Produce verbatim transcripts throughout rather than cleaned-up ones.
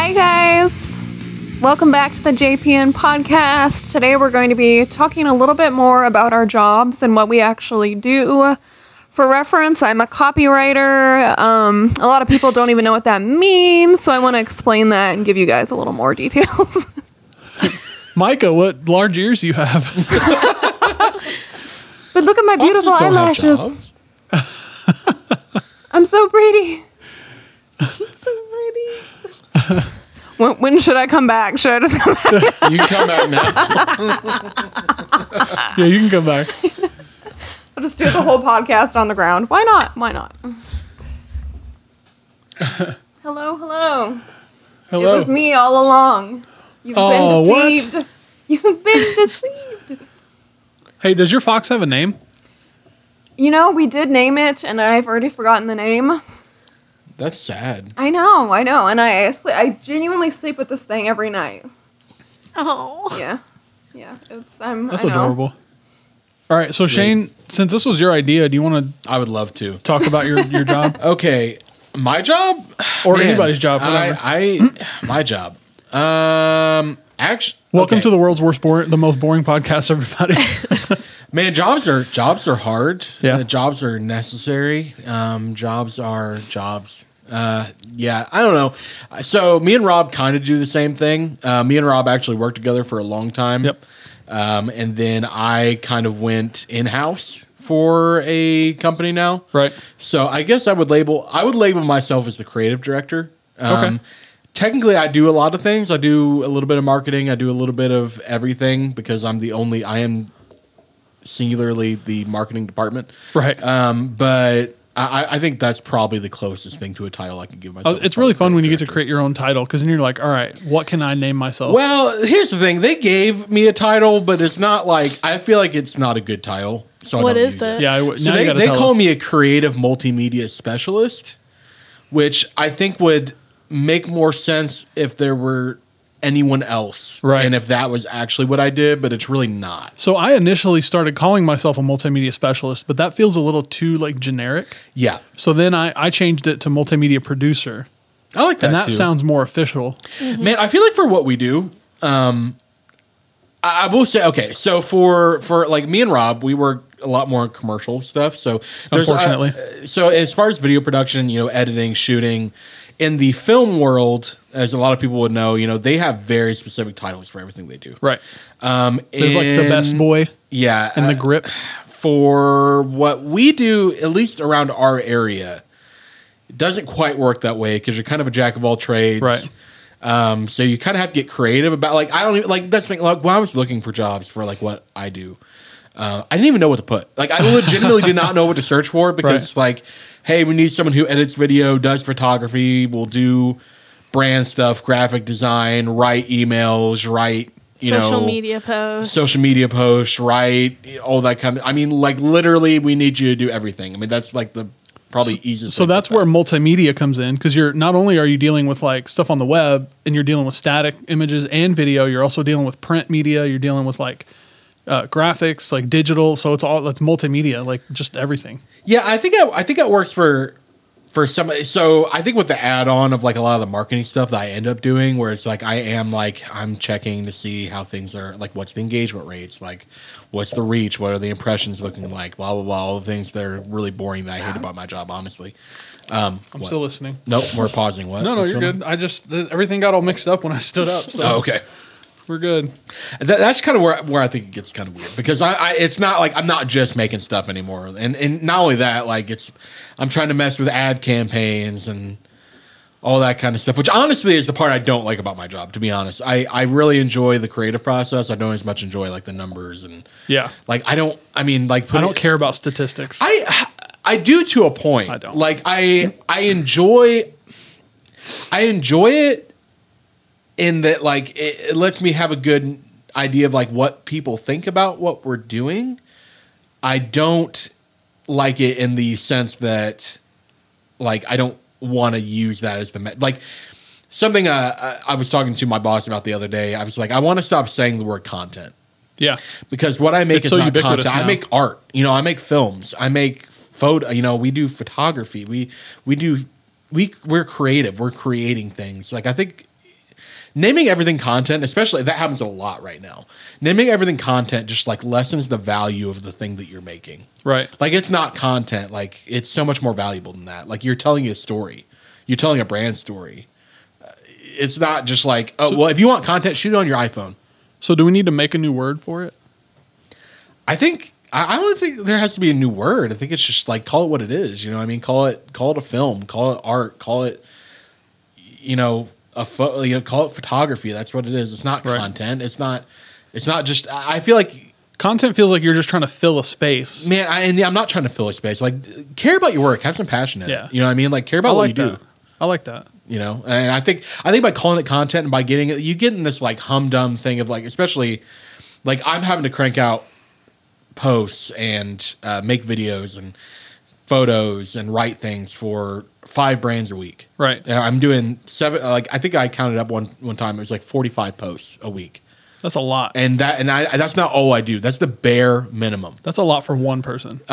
Hi, guys. Welcome back to the J P N podcast. Today we're going to be talking a little bit more about our jobs and what we actually do. For reference, I'm a copywriter. Um, a lot of people don't even know what that means, so I want to explain that and give you guys a little more details. Micah, what large ears you have. But look at my beautiful eyelashes. I'm so pretty. I'm so pretty. when, when should I come back? Should I just come back? You can come back now. Yeah, you can come back. I'll just do the whole podcast on the ground. Why not? Why not? Hello, hello. Hello. It was me all along. You've Oh, been what? deceived. You've been deceived. Hey, does your fox have a name? You know, we did name it, and I've already forgotten the name. That's sad. I know, I know, and I sl- I genuinely sleep with this thing every night. Oh. Yeah, yeah. It's I'm. That's I know. adorable. All right, so Sweet. Shane, since this was your idea, do you want to I would love to. talk about your, your job Okay, my job or Man, anybody's job? Whatever. I, I my job. Um, actually, Welcome okay. to the world's worst, boring, the most boring podcast, everybody. Man, jobs are jobs are hard. Yeah. Uh, jobs are necessary. Um, jobs are jobs. Uh, yeah, I don't know. So me and Rob kind of do the same thing. Uh, me and Rob actually worked together for a long time. Yep. Um, and then I kind of went in house for a company now. Right. So I guess I would label I would label myself as the creative director. Um, Okay. Technically, I do a lot of things. I do a little bit of marketing. I do a little bit of everything because I'm the only. I am singularly the marketing department. Right. Um, but I, I think that's probably the closest thing to a title I can give myself. Oh, it's really fun when you get to create your own title because then you're like, all right, what can I name myself? Well, here's the thing. They gave me a title, but it's not like I feel like it's not a good title. So I What don't is use it? it. yeah, I w- So now you they, gotta they tell call us. me a creative multimedia specialist, which I think would make more sense if there were anyone else, Right. and if that was actually what I did, but it's really not. So I initially started calling myself a multimedia specialist, but that feels a little too like generic. Yeah, So then I, I changed it to multimedia producer, I like that. and that too. sounds more official. Man, I feel like for what we do, um, I, I will say, okay, so for for like me and Rob, we work a lot more on commercial stuff. So there's, uh, Unfortunately. so as far as video production, you know, editing, shooting, in the film world, as a lot of people would know, you know, they have very specific titles for everything they do. Right. Um, There's like the best and- boy yeah, and the uh, grip. for what we do, at least around our area, it doesn't quite work that way because you're kind of a jack of all trades. Right. Um, so you kind of have to get creative about like I don't even like that's the thing. Like when I was looking for jobs for like what I do, uh, I didn't even know what to put. Like I legitimately did not know what to search for because Right. like, hey, we need someone who edits video, does photography, will do brand stuff, graphic design, write emails, write you Social know media posts. social media posts, right? All that kind of. I mean, like literally, we need you to do everything. I mean, that's like the probably easiest. So way to that's put where that. multimedia comes in because you're not only are you dealing with like stuff on the web and you're dealing with static images and video, you're also dealing with print media. You're dealing with like uh, graphics, like digital. So it's all that's multimedia, like just everything. Yeah, I think I, I think that works for for some. So I think with the add on of like a lot of the marketing stuff that I end up doing, where it's like I am like I'm checking to see how things are, like what's the engagement rates, like what's the reach, what are the impressions looking like, blah blah blah, all the things that are really boring that I hate about my job, honestly. Um, I'm what? still listening. Nope, we're pausing. What? No, no, What's you're going on? good. I just th- everything got all mixed up when I stood up. So Oh, okay. we're good. That, that's kind of where where I think it gets kind of weird because I, I it's not like I'm not just making stuff anymore, and and not only that, like it's I'm trying to mess with ad campaigns and all that kind of stuff, which honestly is the part I don't like about my job. To be honest, I I really enjoy the creative process. I don't as much enjoy like the numbers and Yeah, like I don't. I mean, like I putting- don't care about statistics. I I do to a point. I don't. Like I I enjoy I enjoy it in that like it, it lets me have a good idea of like what people think about what we're doing. I don't like it in the sense that like I don't want to use that as the me- like something uh, I I was talking to my boss about the other day. I was like, I want to stop saying the word content. yeah, Because what I make It's is so not ubiquitous content. I now. make art. You know, I make films. I make photo. You know, we do photography. We we do we we're creative. We're creating things. Like I think naming everything content, especially that happens a lot right now. Naming everything content just like lessens the value of the thing that you're making. Right. Like it's not content. Like it's so much more valuable than that. Like you're telling a story. You're telling a brand story. Uh, it's not just like, oh, So- well, if you want content, shoot it on your iPhone. So do we need to make a new word for it? I think I, I don't think there has to be a new word. I think it's just like call it what it is. You know what I mean? Call it call it a film, call it art, call it you know, a pho- you know, call it photography. That's what it is. It's not Right. content. It's not it's not just I I feel like Content feels like you're just trying to fill a space. man, I and yeah, I'm not trying to fill a space. Like care about your work, have some passion in Yeah. it. You know what I mean? Like care I about what like you that. do. I like that. You know, and I think I think by calling it content and by getting it, you get in this like humdum thing of like, especially like I'm having to crank out posts and uh, make videos and photos and write things for five brands a week. Right. And I'm doing seven. Like I think I counted up one one time. It was like forty-five posts a week, That's a lot. and that and I that's not all I do. That's the bare minimum. That's a lot for one person.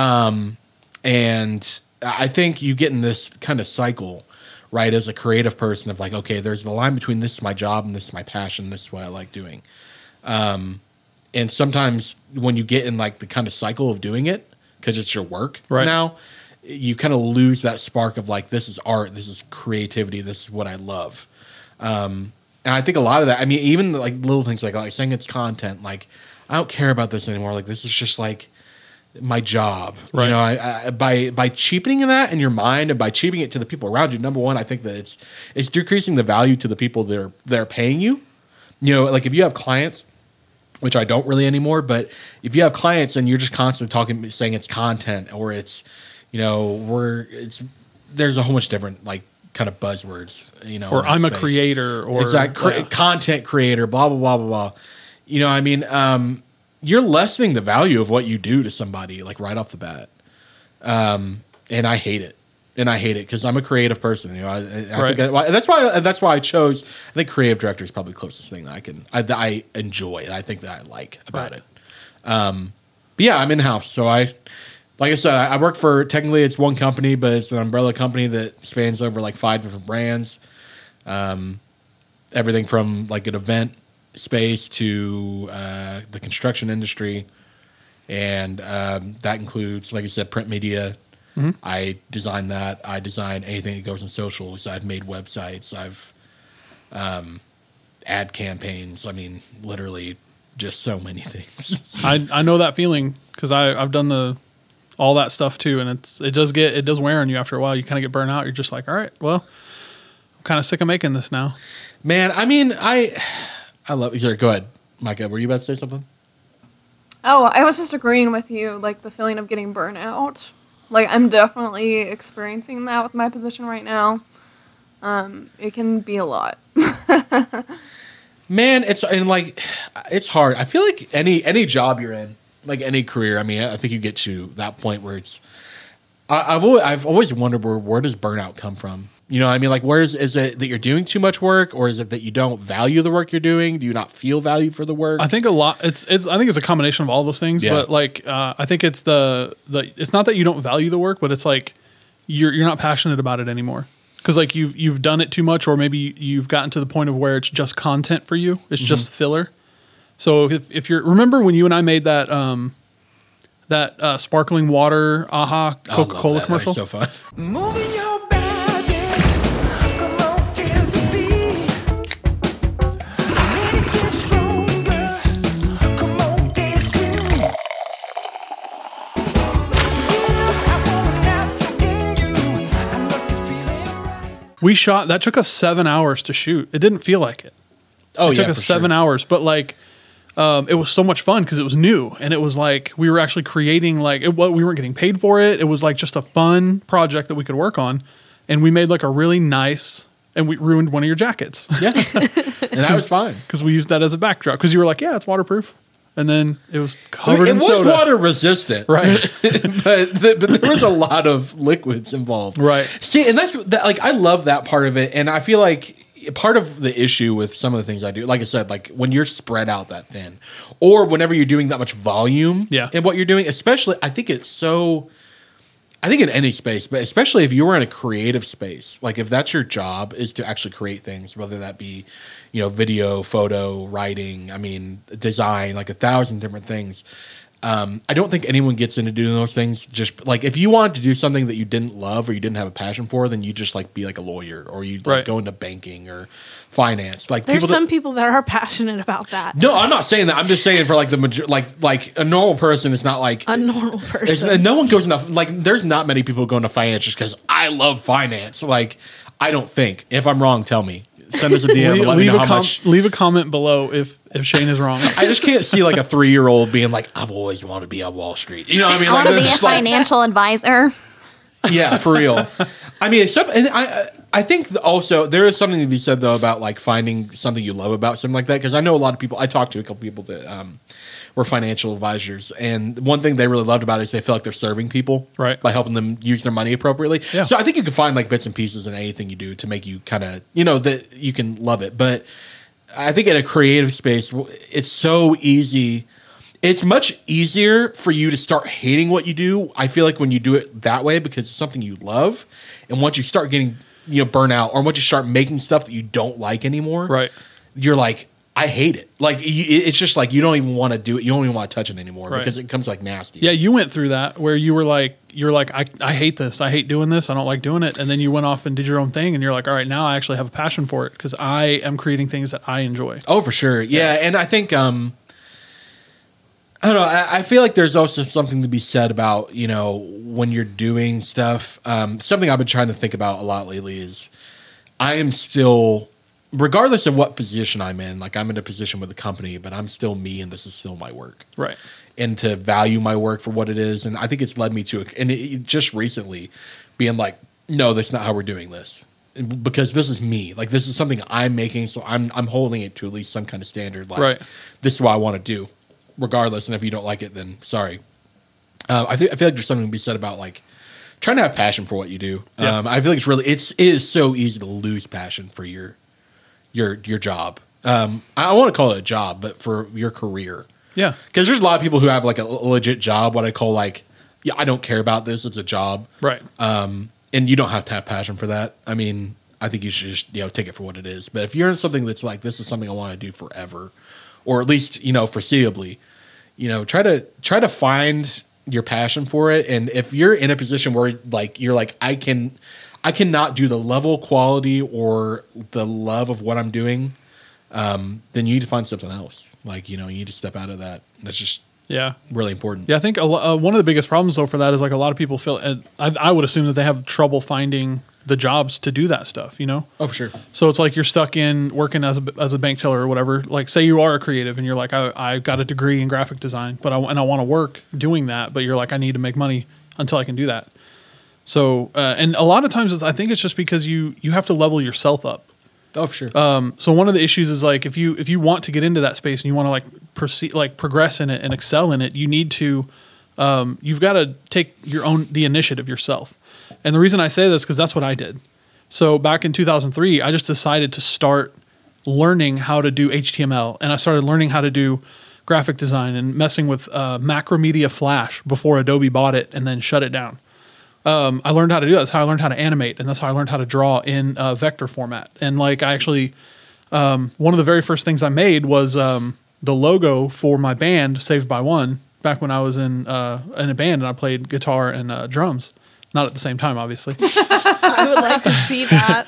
And I think you get in this kind of cycle, right, as a creative person of like, okay, there's the line between this is my job and this is my passion, this is what I like doing. Um, and sometimes when you get in like the kind of cycle of doing it, because it's your work Right. now, you kind of lose that spark of like, this is art, this is creativity, this is what I love. Um, and I think a lot of that, I mean, even like little things like, like saying it's content, like, I don't care about this anymore. Like, this is just like, my job, Right. you know, I, I, by by cheapening that in your mind and by cheapening it to the people around you. Number one, I think that it's it's decreasing the value to the people that are that are paying you. You know, like if you have clients, which I don't really anymore, but if you have clients and you're just constantly talking, saying it's content or it's, you know, we're it's there's a whole bunch different like kind of buzzwords, you know, Or in that I'm a space. creator, or exactly yeah. content creator, blah blah blah blah blah. You know, I mean, um, you're lessening the value of what you do to somebody like right off the bat, um, and I hate it, and I hate it because I'm a creative person. You know, I, I Right. think I, that's why that's why I chose. I think creative director is probably the closest thing that I can I, that I enjoy. And I think that I like about Right. it. Um, but yeah, I'm in house, so I. Like I said, I I work for, technically it's one company, but it's an umbrella company that spans over like five different brands. Um, everything from like an event space to uh, the construction industry. And um, that includes, like I said, print media. Mm-hmm. I design that. I design anything that goes in socials. I've made websites. I've um, ad campaigns. I mean, literally just so many things. I I know that feeling because I I've done the all that stuff too, and it's it does get it does wear on you after a while. You kind of get burnt out. You're just like, all right, well, I'm kind of sick of making this now. Man, I mean, I I love. Sorry, go ahead, Micah. Were you about to say something? Oh, I was just agreeing with you, like the feeling of getting burnt out. Like I'm definitely experiencing that with my position right now. Um, it can be a lot. Man, it's and like it's hard. I feel like any any job you're in, like any career. I mean, I think you get to that point where it's. I, I've always, I've always wondered where where does burnout come from? You know, what I mean, like where is is it that you're doing too much work, or is it that you don't value the work you're doing? Do you not feel value for the work? I think a lot. It's it's. I think it's a combination of all those things. Yeah. But like, uh, I think it's the the. It's not that you don't value the work, but it's like you're you're not passionate about it anymore. Because like you've you've done it too much, or maybe you've gotten to the point of where it's just content for you. It's Mm-hmm. just filler. So if if you're remember when you and I made that um that uh, sparkling water aha I love Coca Cola that. That was commercial. so fun. Moving your body, come on, feel the beat. Let it get stronger, come on, dance with me. Get up, I want out in you. I know you're feeling right. We shot that took us seven hours to shoot. It didn't feel like it. Oh It yeah, took us for seven sure. hours, but like, um, it was so much fun because it was new and it was like we were actually creating like it. Well, we weren't getting paid for it. It was like just a fun project that we could work on, and we made like a really nice. And we ruined one of your jackets Yeah, and that was fine. because we used that as a backdrop because you were like, yeah, it's waterproof, and then it was I covered mean, it in was soda. water resistant, Right. but the, but there was a lot of liquids involved, Right. See, and that's that, like I love that part of it, and I feel like part of the issue with some of the things I do, like I said, like when you're spread out that thin, or whenever you're doing that much volume, Yeah. in what you're doing, especially, I think it's so. I think in any space, but especially if you were in a creative space, like if that's your job is to actually create things, whether that be, you know, video, photo, writing, I mean, design, like a thousand different things. Um, I don't think anyone gets into doing those things. Just like if you wanted to do something that you didn't love or you didn't have a passion for, then you just like be like a lawyer or you like Right. go into banking or finance. Like There's people some that, people that are passionate about that. no, I'm not saying that. I'm just saying for like the major, like like a normal person is not like A normal It's- person. no one goes into like. There's not many people go into finance just because I love finance. Like, I don't think. If I'm wrong, tell me. Send us a D M. leave, and let me leave know a how com- much. leave a comment below if if Shane is wrong. I just can't see like a three year old being like, I've always wanted to be on Wall Street. You know what I mean? I Like, want to be a it's like- financial advisor. yeah, for real. I mean, it's some, and I I think also there is something to be said though about like finding something you love about something like that, because I know a lot of people. I talked to a couple people that um, were financial advisors, and one thing they really loved about it is they feel like they're serving people Right. by helping them use their money appropriately. Yeah. So I think you can find like bits and pieces in anything you do to make you kind of you know that you can love it, but I think in a creative space, it's so easy. It's much easier for you to start hating what you do. I feel like when you do it that way because it's something you love, and once you start getting you know burnt out, or once you start making stuff that you don't like anymore, Right. You're like, I hate it. Like you, it's just like you don't even want to do it. You don't even want to touch it anymore Right. because it comes like nasty. Yeah, you went through that where you were like, you're like, I, I hate this. I hate doing this. I don't like doing it. And then you went off and did your own thing, and you're like, all right, now I actually have a passion for it because I am creating things that I enjoy. Oh, for sure. Yeah, and I think um, I don't know. I, I feel like there's also something to be said about you know when you're doing stuff. Um, something I've been trying to think about a lot lately is I am still, regardless of what position I'm in, like I'm in a position with a company, but I'm still me, and this is still my work. Right. And to value my work for what it is, and I think it's led me to, and it, it just recently, being like, no, that's not how we're doing this, because this is me. Like this is something I'm making, so I'm I'm holding it to at least some kind of standard. Like Right. this is what I want to do, regardless. And if you don't like it, then sorry. Um, I think I feel like there's something to be said about like trying to have passion for what you do. Yeah. Um, I feel like it's really it's it is so easy to lose passion for your your your job. Um, I, I want to call it a job, but for your career. Yeah. Because there's a lot of people who have like a legit job, what I call like, yeah, I don't care about this. It's a job. Right. Um, and you don't have to have passion for that. I mean, I think you should just, you know, take it for what it is. But if you're in something that's like, this is something I want to do forever, or at least, you know, foreseeably, you know, try to try to find your passion for it. And if you're in a position where like, you're like, I can, I cannot do the level, quality, or the love of what I'm doing, um, then you need to find something else. Like, you know, you need to step out of that. That's just Yeah. really important. Yeah, I think a, lo- uh, one of the biggest problems though for that is like a lot of people feel. Uh, I, I would assume that they have trouble finding the jobs to do that stuff. You know. Oh, for sure. So it's like you're stuck in working as a as a bank teller or whatever. Like, say you are a creative and you're like, I I got a degree in graphic design, but I and I want to work doing that, but you're like, I need to make money until I can do that. So uh, and a lot of times it's, I think it's just because you you have to level yourself up. Oh, for sure. Um, so one of the issues is like if you if you want to get into that space and you want to like proceed like progress in it and excel in it, you need to um, you've got to take your own the initiative yourself. And the reason I say this because that's what I did. So back in two thousand three, I just decided to start learning how to do H T M L, and I started learning how to do graphic design and messing with uh, Macromedia Flash before Adobe bought it and then shut it down. Um, I learned how to do that. That's how I learned how to animate, and that's how I learned how to draw in uh, vector format. And like I actually, um, one of the very first things I made was um, the logo for my band, Saved by One, back when I was in uh, in a band and I played guitar and uh, drums. Not at the same time, obviously. I would like to see that.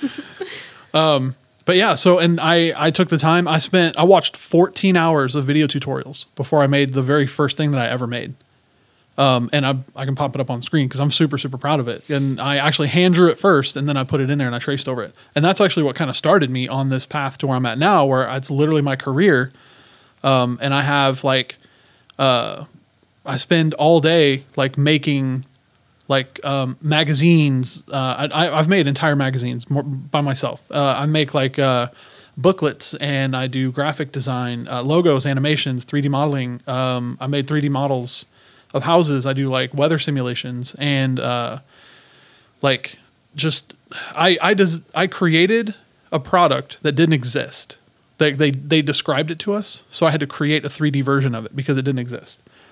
But yeah, so and I I took the time. I spent I watched fourteen hours of video tutorials before I made the very first thing that I ever made. Um, and I I can pop it up on screen because I'm super super proud of it. And I actually hand drew it first, and then I put it in there and I traced over it. And that's actually what kind of started me on this path to where I'm at now, where it's literally my career. Um, and I have like, uh, I spend all day like making like um, magazines. Uh, I, I've made entire magazines more by myself. Uh, I make like uh, booklets, and I do graphic design, uh, logos, animations, three D modeling. Um, I made three D models of houses. I do like weather simulations, and uh, like just I I des- I created a product that didn't exist. They they they described it to us, so I had to create a three D version of it because it didn't exist.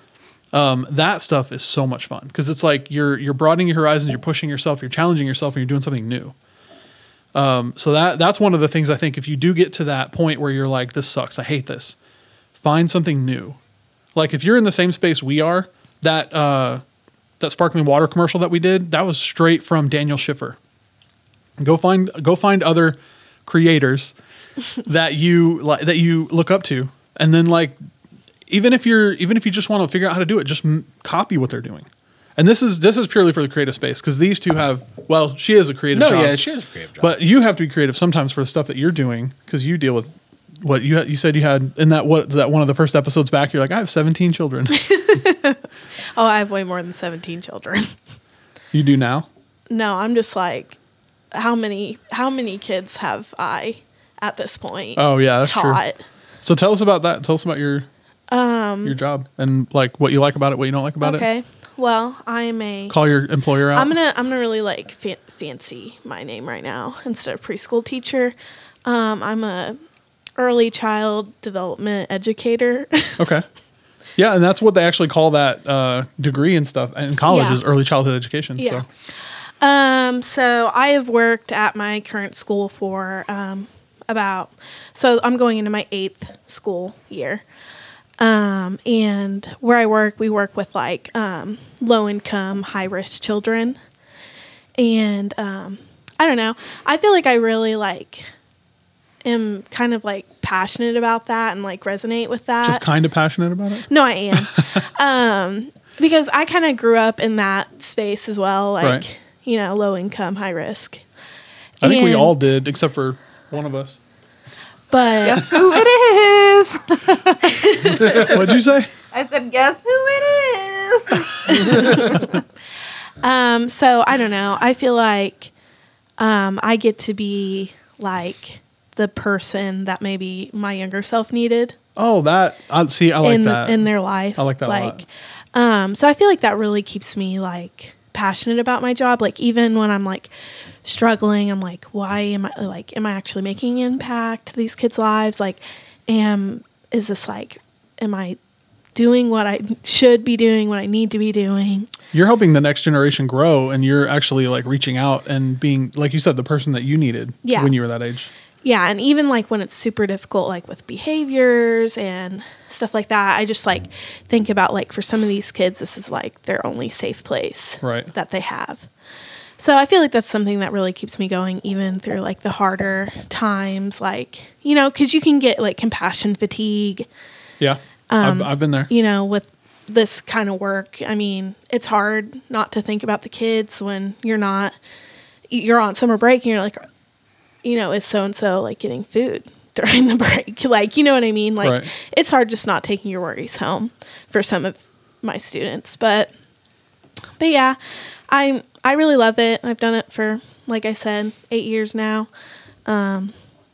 Um, that stuff is so much fun because it's like you're you're broadening your horizons, you're pushing yourself, you're challenging yourself, and you're doing something new. Um, so that that's one of the things I think if you do get to that point where you're like, this sucks, I hate this, find something new. Like if you're in the same space we are, that uh, that sparkling water commercial that we did, that was straight from Daniel Schiffer. Go find go find other creators that you like that you look up to, and then like even if you're even if you just want to figure out how to do it, just m- copy what they're doing. And this is this is purely for the creative space because these two have well, she has a creative No, job. yeah, she has a creative job. But you have to be creative sometimes for the stuff that you're doing because you deal with what you you said you had in that what is that one of the first episodes back. You're like, I have seventeen children. Oh, I have way more than seventeen children. You do now? No, I'm just like, how many how many kids have I at this point? Oh yeah, that's taught? true. So tell us about that. Tell us about your um your job and like what you like about it, what you don't like about Okay. it. Well, I'm a. Call your employer out. I'm gonna I'm gonna really like fa- fancy my name right now instead of preschool teacher. Um, I'm a early child development educator. Okay. Yeah, and that's what they actually call that uh, degree and stuff in college Yeah. is early childhood education. Yeah. So Um, so I have worked at my current school for um, about, so I'm going into my eighth school year. Um, and where I work, we work with like um, low income, high risk children. And um, I don't know, I feel like I really like am kind of like passionate about that and like resonate with that. just kind of passionate about it. No, I am. um, because I kind of grew up in that space as well, like, Right. you know, low income, high risk. I think we And- all did, except for one of us. But Guess who it is? What'd you say? I said, guess who it is? um, so I don't know. I feel like um, I get to be like the person that maybe my younger self needed Oh, that I see. I like in that. in their life. I like that a Like, lot. um, so I feel like that really keeps me like passionate about my job. Like even when I'm like struggling, I'm like, why am I like, am I actually making an impact to these kids' lives? Like, am is this like, am I doing what I should be doing, what I need to be doing? You're helping the next generation grow, and you're actually like reaching out and being, like you said, the person that you needed Yeah. when you were that age. Yeah, and even like when it's super difficult, like with behaviors and stuff like that, I just like think about like for some of these kids, this is like their only safe place Right. that they have. So I feel like that's something that really keeps me going, even through like the harder times, like, you know, because you can get like compassion fatigue, Yeah, Um, I've, I've been there. you know, with this kind of work. I mean, it's hard not to think about the kids when you're not, you're on summer break and you're like, you know, is so and so like getting food during the break? Like, you know what I mean? Like, Right. it's hard just not taking your worries home for some of my students. But, but yeah, I I really love it. I've done it for, like I said, eight years now, um,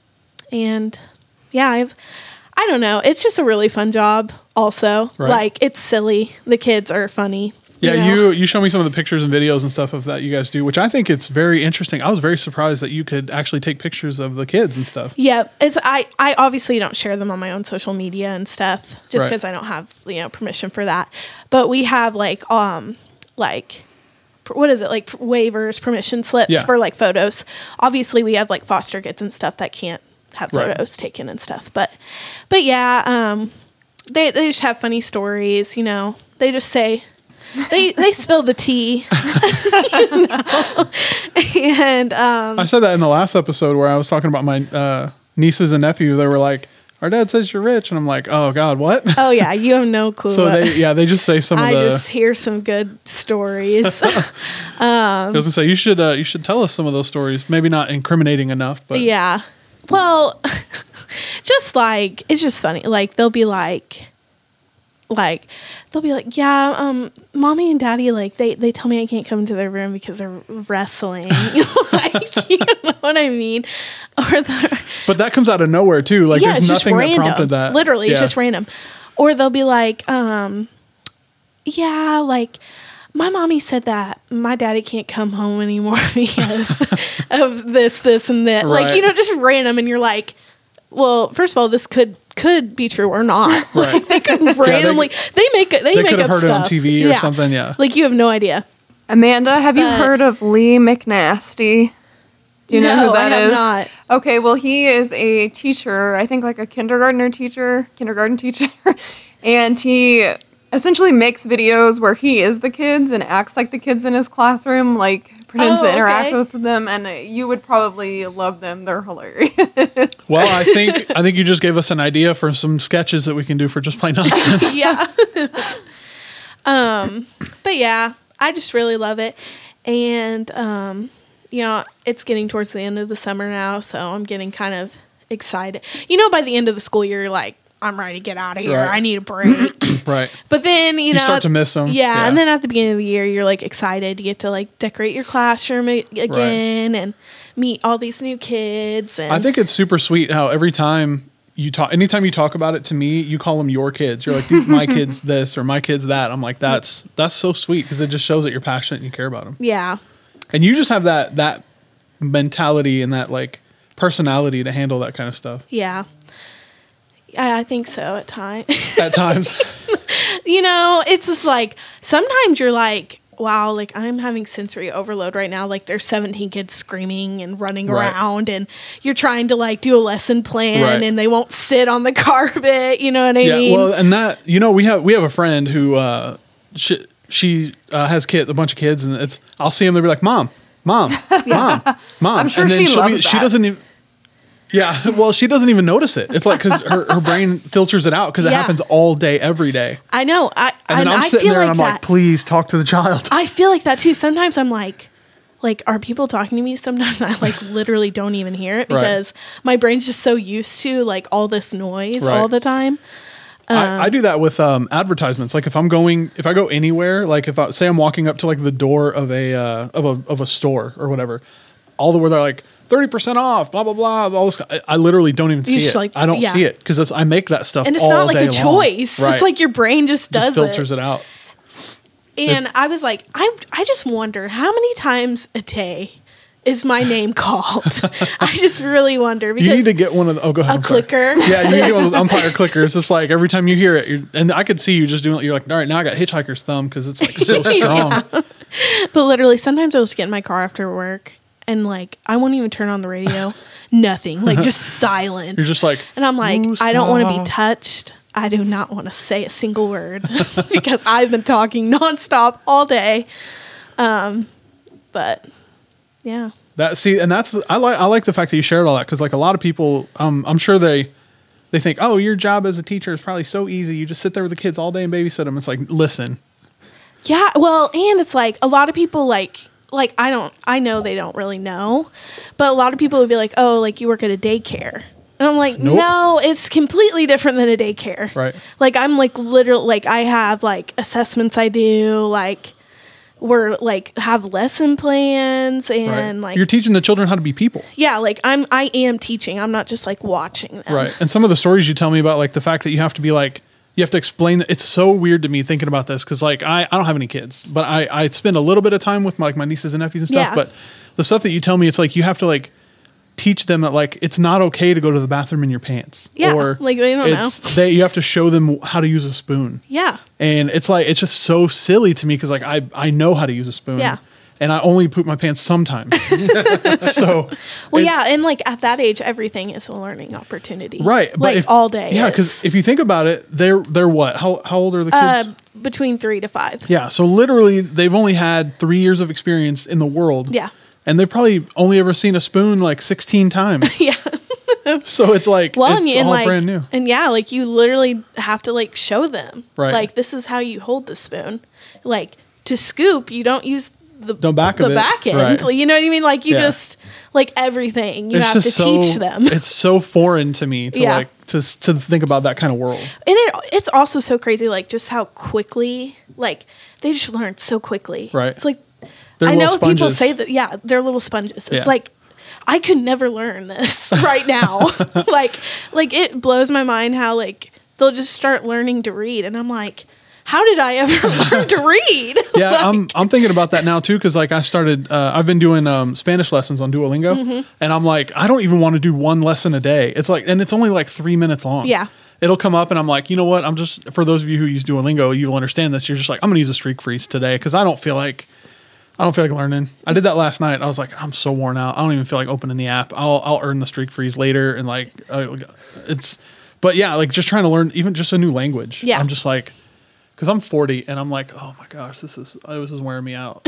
and yeah, I've I don't know. It's just a really fun job. Also, Right. like it's silly. The kids are funny. Yeah, know? you you show me some of the pictures and videos and stuff of that you guys do, which I think it's very interesting. I was very surprised that you could actually take pictures of the kids and stuff. Yeah, it's I. I obviously don't share them on my own social media and stuff, just Right. because I don't have you know permission for that. But we have like um like pr- what is it like pr- waivers, permission slips Yeah. for like photos. Obviously, we have like foster kids and stuff that can't have Right. photos taken and stuff. But but yeah, um, they they just have funny stories. You know, they just say. They they spill the tea, you know? and um, I said that in the last episode where I was talking about my uh, nieces and nephew. They were like, "Our dad says you're rich," and I'm like, "Oh God, what?" oh yeah, you have no clue. So what- they yeah they just say some of I the. just hear some good stories. I was gonna say you should uh, you should tell us some of those stories. Maybe not incriminating enough, but Yeah. Well, just like it's just funny. Like they'll be like like they'll be like, "Yeah, um mommy and daddy like they they tell me I can't come into their room because they're wrestling." Like, you know what I mean? Or the but that comes out of nowhere too. Like yeah, there's it's just nothing that random. prompted that. Literally, it's Yeah. just random. Or they'll be like, um, yeah, like my mommy said that my daddy can't come home anymore because of this, this, and that. Like, Right. you know, just random. And you're like, well, first of all, this could could be true or not. Right. They could randomly. They, make they, They make could have up heard it on stuff. T V or something, yeah. Like you have no idea. Amanda, have you But- heard of Lee McNasty? Do you know No, who that I have is? not. Okay, well, he is a teacher, I think like a kindergartner teacher, kindergarten teacher, and he essentially makes videos where he is the kids and acts like the kids in his classroom, like pretends Oh, to interact okay. with them, and uh, you would probably love them. They're hilarious. Well, I think I think you just gave us an idea for some sketches that we can do for Just Plain Nonsense. Yeah. um, but yeah, I just really love it. And, um, you know, it's getting towards the end of the summer now, so I'm getting kind of excited. You know, by the end of the school year, you're like, I'm ready to get out of here. Right. I need a break. Right. But then, you, You know, start to miss 'em. Yeah, Yeah. and then at the beginning of the year, you're like excited. You get to like decorate your classroom a- again and meet all these new kids. And I think it's super sweet how every time you talk, anytime you talk about it to me, you call them your kids. You're like, "These- my kids this or my kids that. I'm like, that's that's so sweet because it just shows that you're passionate and you care about them. yeah, And you just have that that mentality and that like personality to handle that kind of stuff yeah. I, I think so at times. at times. You know, it's just like sometimes you're like, wow, like I'm having sensory overload right now. Like there's seventeen kids screaming and running Right. around, and you're trying to like do a lesson plan, Right. and they won't sit on the carpet. You know what I Yeah, mean? well, and that you know we have we have a friend who uh, she she uh, has kids, a bunch of kids, and it's I'll see them, they'll be like, "Mom, mom, mom, mom." I'm sure and then she she'll loves She that. doesn't even. Yeah, well, she doesn't even notice it. It's like because her, her brain filters it out because it Yeah. happens all day, every day. I know. I And then and I'm I sitting feel there like and I'm that. like, "Please talk to the child." I feel like that too. Sometimes I'm like, like, are people talking to me? Sometimes I like literally don't even hear it Right. because my brain's just so used to like all this noise Right. all the time. I, I do that with um, advertisements. Like if I'm going, if I go anywhere, like if I say I'm walking up to like the door of a uh, of a of a store or whatever, all the where they're like thirty percent off, blah blah blah, all this. I, I literally don't even see just it. like- I don't yeah. see it because I make that stuff. And it's all not like day a long. choice. Right. It's like your brain just does just filters it. it out. And I was like, I I just wonder how many times a day is my name called. I just really wonder because You need to get one of the. Oh, go ahead. a I'm sorry. clicker. Yeah, you need to get one of those umpire clickers. It's like every time you hear it, you're, and I could see you just doing it. You're like, all right, now I got hitchhiker's thumb because it's like so strong. But literally, sometimes I'll just get in my car after work and like I won't even turn on the radio. Nothing. Like just silence. You're just like, and I'm like, "Woosah." I don't want to be touched. I do not want to say a single word because I've been talking nonstop all day. Um, but yeah. That see, and that's I like I like the fact that you shared all that because like a lot of people, um, I'm sure they they think, oh, your job as a teacher is probably so easy. You just sit there with the kids all day and babysit them. It's like, listen, Yeah, well, and it's like a lot of people like like I don't I know they don't really know, but a lot of people would be like, "Oh, like you work at a daycare." And I'm like, Nope. "No, it's completely different than a daycare." Right. Like I'm like literal like I have like assessments I do, like we're like have lesson plans right? and like You're teaching the children how to be people, yeah, like I'm I am teaching. I'm not just like watching them. right? And some of the stories you tell me about like the fact that you have to be like you have to explain that it's so weird to me thinking about this because like I, I don't have any kids, but I I spend a little bit of time with my, like my nieces and nephews and stuff. Yeah. But the stuff that you tell me, it's like you have to like teach them that like it's not okay to go to the bathroom in your pants. Yeah, or like, they don't know. it's, They you have to show them how to use a spoon. Yeah. And it's like it's just so silly to me because like I I know how to use a spoon. Yeah. And I only poop my pants sometimes. so Well, it- yeah, and like at that age, everything is a learning opportunity. right. But Like if, all day. Yeah, is. because if you think about it, they're they're what? How how old are the kids? uh, between three to five. Yeah, so literally they've only had three years of experience in the world. Yeah. And they've probably only ever seen a spoon like sixteen times. Yeah. So it's like Well, it's and, you- and all like, brand new. and yeah, like you literally have to like show them, Right. Like this is how you hold the spoon. Like to scoop, you don't use the The back the of it, back end. right. Like, you know what I mean? Like you Yeah. just like everything you It's have to just so, teach them. It's so foreign to me to Yeah. like to to think about that kind of world. And it it's also so crazy, like just how quickly, like they just learn so quickly. Right. It's like They're I know little people sponges. say that. Yeah, they're little sponges. It's Yeah. like I could never learn this right now. like like it blows my mind how like they'll just start learning to read, and I'm like, how did I ever learn to read? Yeah, Like, I'm I'm thinking about that now too because like I started uh, I've been doing um, Spanish lessons on Duolingo Mm-hmm. and I'm like I don't even want to do one lesson a day. It's like and it's only like three minutes long. Yeah. it'll come up and I'm like, you know what? I'm just, for those of you who use Duolingo, you'll understand this. You're just like, I'm going to use a streak freeze today because I don't feel like, I don't feel like learning. I did that last night. I was like, I'm so worn out. I don't even feel like opening the app. I'll, I'll earn the streak freeze later. And like, uh, it's, but yeah, like just trying to learn even just a new language. Yeah. I'm just like, because I'm forty and I'm like, oh my gosh, this is, oh, this is wearing me out.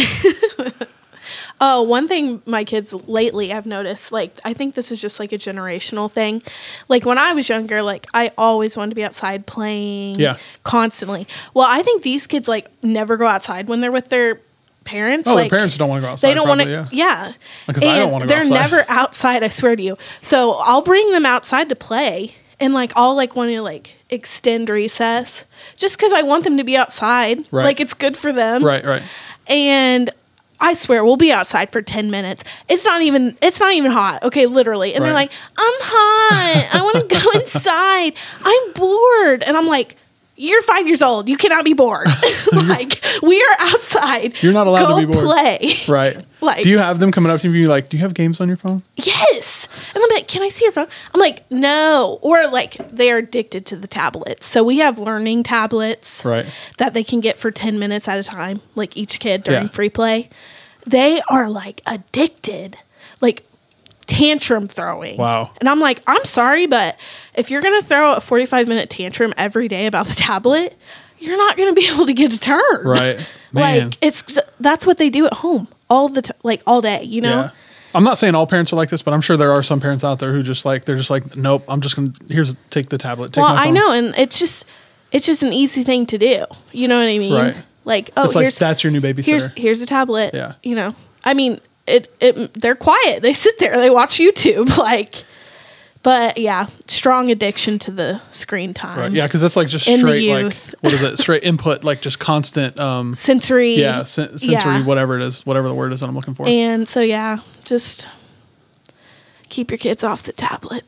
Oh, one thing my kids lately I've noticed, like, I think this is just like a generational thing. Like when I was younger, like I always wanted to be outside playing Yeah. constantly. Well, I think these kids like never go outside when they're with their parents. Oh, like, their parents don't want to go outside. They don't want to, probably, yeah. Because I don't wanna go They're outside. never outside, I swear to you. So I'll bring them outside to play. And like I'll like want to like extend recess just because I want them to be outside. Right. Like it's good for them. Right, right. And I swear we'll be outside for ten minutes. It's not even it's not even hot. Okay, literally. And they're Right. like, "I'm hot. I want to go inside. I'm bored." And I'm like, "You're five years old. You cannot be bored." Like, we are outside. You're not allowed Go to be bored. play. Right. Like- do you have them coming up to you and be like, do you have games on your phone? Yes. And I'm like, "Can I see your phone?" I'm like, "No." Or like they're addicted to the tablets. So we have learning tablets Right. that they can get for ten minutes at a time, like each kid during Yeah. free play. They are like addicted, like tantrum throwing. Wow. And I'm like, "I'm sorry, but if you're going to throw a forty-five minute tantrum every day about the tablet, you're not going to be able to get a turn." Right. Man. Like it's that's what they do at home all the t- like all day, you know? Yeah. I'm not saying all parents are like this, but I'm sure there are some parents out there who just like, they're just like, nope, I'm just going to, here's, take the tablet. Take Well, my I phone. know, and it's just it's just an easy thing to do. You know what I mean? Right. Like, oh, It's like, here's that's your new babysitter. here's here's a tablet. Yeah. You know, I mean, it it they're quiet. They sit there. They watch YouTube. Like, but yeah, strong addiction to the screen time. Right. Yeah. Cause that's like just In the straight, like, youth. what is it? Straight input, like just constant, um, Sensory. yeah, sen- sensory, yeah. whatever it is, whatever the word is that I'm looking for. And so yeah, just keep your kids off the tablets.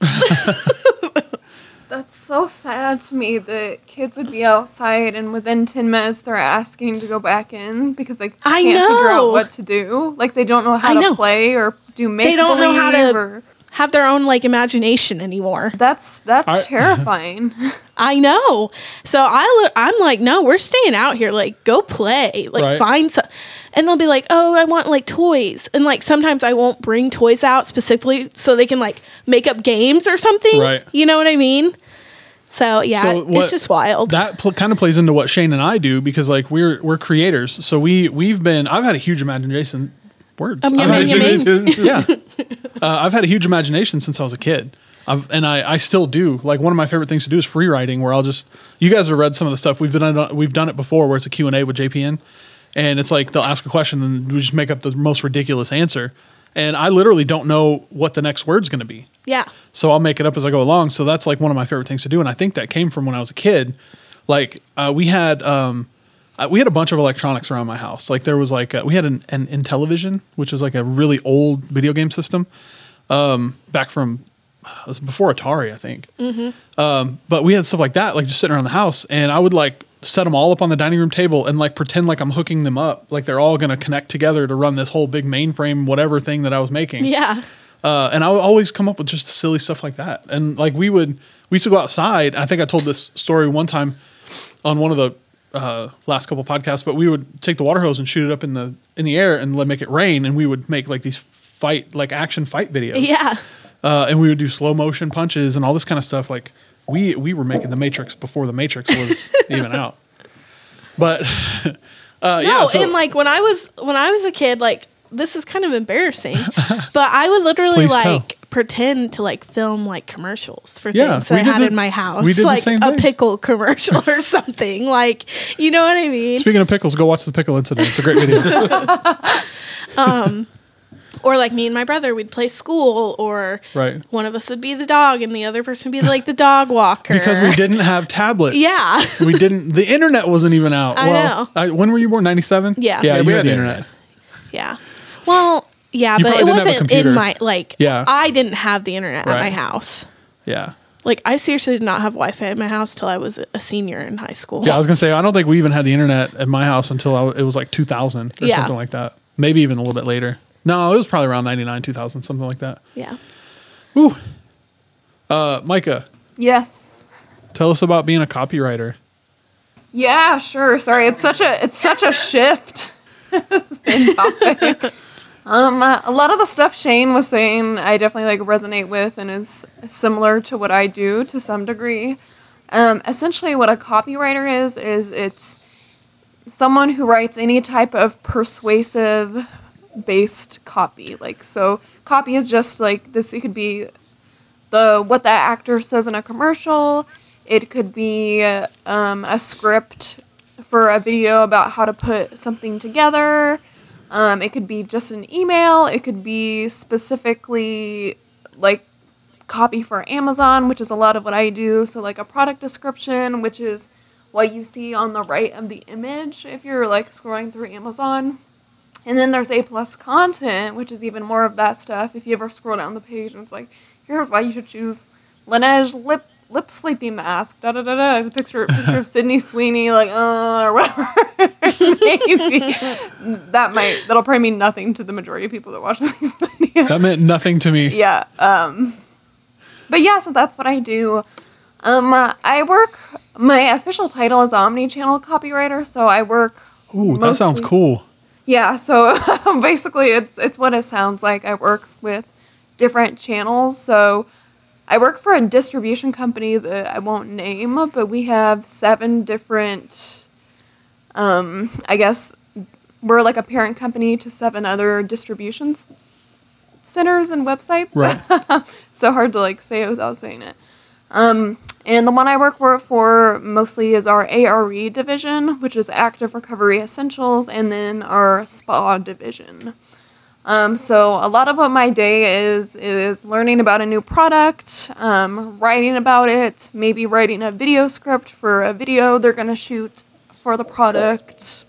That's so sad to me that kids would be outside and within ten minutes they're asking to go back in because they can't I figure know. out what to do. Like they don't know how I to know. play or do make They don't know how to or, have their own like imagination anymore. That's that's I- terrifying. I know. So I li- I'm like, no, we're staying out here. Like, go play. Like, Right. find some. And they'll be like, oh, I want like toys. And like sometimes I won't bring toys out specifically so they can like make up games or something. Right. You know what I mean? So yeah, So what- it's just wild. That pl- kind of plays into what Shane and I do because like we're we're creators. So we we've been. I've had a huge imagination. Words. Um, I've you had- mean, you yeah. Uh, I've had a huge imagination since I was a kid. I've, and I, I still do. Like one of my favorite things to do is free writing, where I'll just. You guys have read some of the stuff we've done. We've done it before, where it's a Q and A with J P N, and it's like they'll ask a question and we just make up the most ridiculous answer, and I literally don't know what the next word's going to be. Yeah. So I'll make it up as I go along. So that's like one of my favorite things to do, and I think that came from when I was a kid. Like uh, we had um, uh, we had a bunch of electronics around my house. Like there was like uh we had an, an Intellivision, which is like a really old video game system, um, back from it was before Atari, I think. Mm-hmm. Um, but we had stuff like that, like just sitting around the house, and I would like set them all up on the dining room table and like pretend like I'm hooking them up, like they're all going to connect together to run this whole big mainframe whatever thing that I was making. Yeah. Uh, and I would always come up with just silly stuff like that. And like we would, we used to go outside. I think I told this story one time on one of the uh, last couple podcasts, but we would take the water hose and shoot it up in the in the air and let make it rain. And we would make like these fight, like action fight videos. Yeah. Uh, and we would do slow motion punches and all this kind of stuff. Like we we were making the Matrix before the Matrix was even out. But uh, No, yeah, so and like when I was when I was a kid, like this is kind of embarrassing, but I would literally Please tell. like pretend to like film like commercials for Yeah, things that we I did had the- in my house, we did the like same a thing. pickle commercial or something. Like, you know what I mean? speaking of pickles, go watch the pickle incident. It's a great video. Or like me and my brother, we'd play school, or Right. one of us would be the dog and the other person would be like the dog walker. Because we didn't have tablets. Yeah. We didn't. The internet wasn't even out. I well, know. I, when were you born? ninety-seven? Yeah. Yeah, Yeah, you we had had the the internet. internet. Yeah. Well, yeah, You but probably it didn't have a wasn't computer. in my like. Yeah. I didn't have the internet at Right. my house. Yeah. Like, I seriously did not have Wi-Fi at my house till I was a senior in high school. Yeah, I was going to say, I don't think we even had the internet at my house until I, it was like two thousand or Yeah. something like that. Maybe even a little bit later. No, it was probably around ninety-nine, two thousand, something like that. Yeah. Woo. Uh, Micah, Yes. Tell us about being a copywriter. Yeah, sure. Sorry, it's such a it's such a shift in topic. Um, uh, a lot of the stuff Shane was saying, I definitely like resonate with, and is similar to what I do to some degree. Um, essentially, what a copywriter is is it's someone who writes any type of persuasive based copy. Like, so copy is just like this. It could be the what that actor says in a commercial. It could be um, a script for a video about how to put something together. Um, it could be just an email. It could be specifically like copy for Amazon, which is a lot of what I do. So like a product description, which is what you see on the right of the image if you're like scrolling through Amazon. And then there's A plus content, which is even more of that stuff. If you ever scroll down the page and it's like, here's why you should choose Laneige lip lip sleeping mask. Da da da da. There's a picture picture of Sydney Sweeney, like uh or whatever. Maybe that might that'll probably mean nothing to the majority of people that watch these videos. That meant nothing to me. Yeah. Um. But yeah, so that's what I do. Um. uh, I work. My official title is omni-channel copywriter. So I work. Ooh, that sounds mostly- cool. Yeah, so basically it's it's what it sounds like. I work with different channels. So I work for a distribution company that I won't name, but we have seven different, um, I guess we're like a parent company to seven other distribution s- centers and websites. Right. So hard to like say it without saying it. Um, and the one I work for mostly is our A R E division, which is Active Recovery Essentials, and then our spa division. Um, so a lot of what my day is is learning about a new product, um, writing about it, maybe writing a video script for a video they're going to shoot for the product.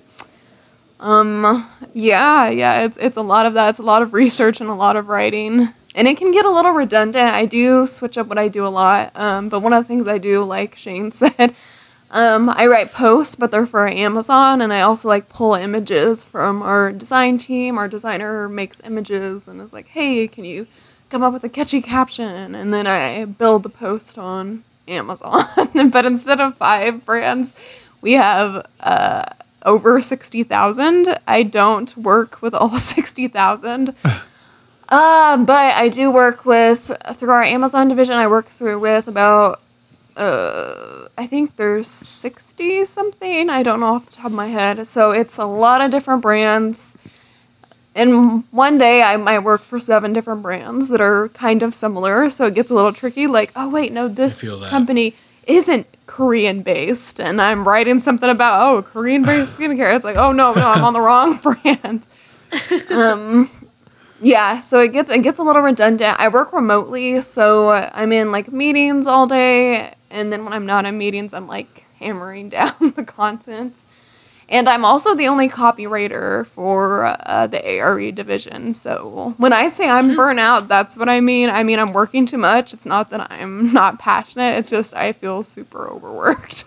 Um, yeah, yeah, it's it's a lot of that. It's a lot of research and a lot of writing. And it can get a little redundant. I do switch up what I do a lot. Um, but one of the things I do, like Shane said, um, I write posts, but they're for Amazon. And I also like pull images from our design team. Our designer makes images and is like, hey, can you come up with a catchy caption? And then I build the post on Amazon. But instead of five brands, we have uh, over sixty thousand. I don't work with all sixty thousand. Uh, but I do work with, through our Amazon division, I work through with about, uh, I think there's sixty something. I don't know off the top of my head. So it's a lot of different brands. And one day I might work for seven different brands that are kind of similar. So it gets a little tricky. Like, oh, wait, no, this feel that. company isn't Korean based. And I'm writing something about, oh, Korean based skincare. It's like, oh, no, no, I'm on the wrong brand. Um, Yeah, so it gets it gets a little redundant. I work remotely, so I'm in like meetings all day, and then when I'm not in meetings, I'm like hammering down the content. And I'm also the only copywriter for uh, the A R E division. So when I say I'm burnt out, that's what I mean. I mean I'm working too much. It's not that I'm not passionate. It's just I feel super overworked.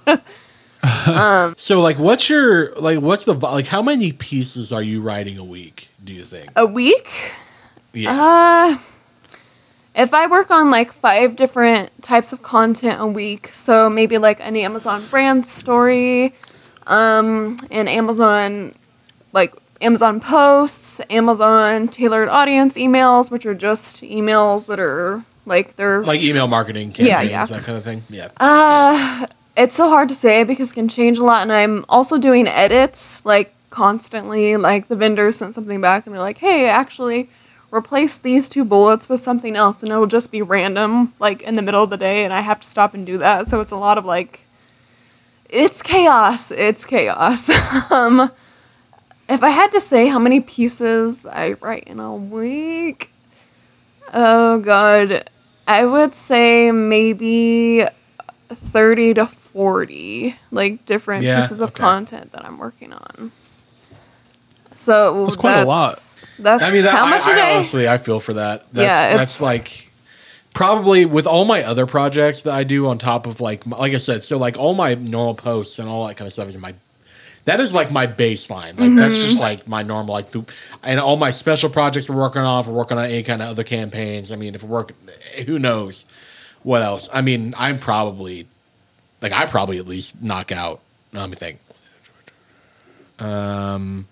So like, what's your like? What's the vo- like? How many pieces are you writing a week? Do you think? A week? Yeah. Uh, if I work on like five different types of content a week, so maybe like an Amazon brand story, um, an Amazon, like Amazon posts, Amazon tailored audience emails, which are just emails that are like they're like email marketing campaigns, Yeah, yeah. that kind of thing. Yeah. Uh, it's so hard to say because it can change a lot, and I'm also doing edits like constantly. Like the vendors sent something back, and they're like, "Hey, actually, replace these two bullets with something else," and it'll just be random, like in the middle of the day, and I have to stop and do that. So it's a lot of like, it's chaos. It's chaos. um, if I had to say how many pieces I write in a week, oh god, I would say maybe thirty to forty, like different Yeah, pieces of okay. content that I'm working on. So That's quite a lot. That's I mean, that, how much I, a day? I honestly, I feel for that. That's, Yeah, it's- that's like probably with all my other projects that I do on top of like, my- like I said, so like all my normal posts and all that kind of stuff is my, that is like my baseline. Like that's Mm-hmm. just like my normal, like, th- and all my special projects we're working on, if we're working on any kind of other campaigns. I mean, if we're working, who knows what else? I mean, I'm probably like I probably at least knock out. Let me think. Um,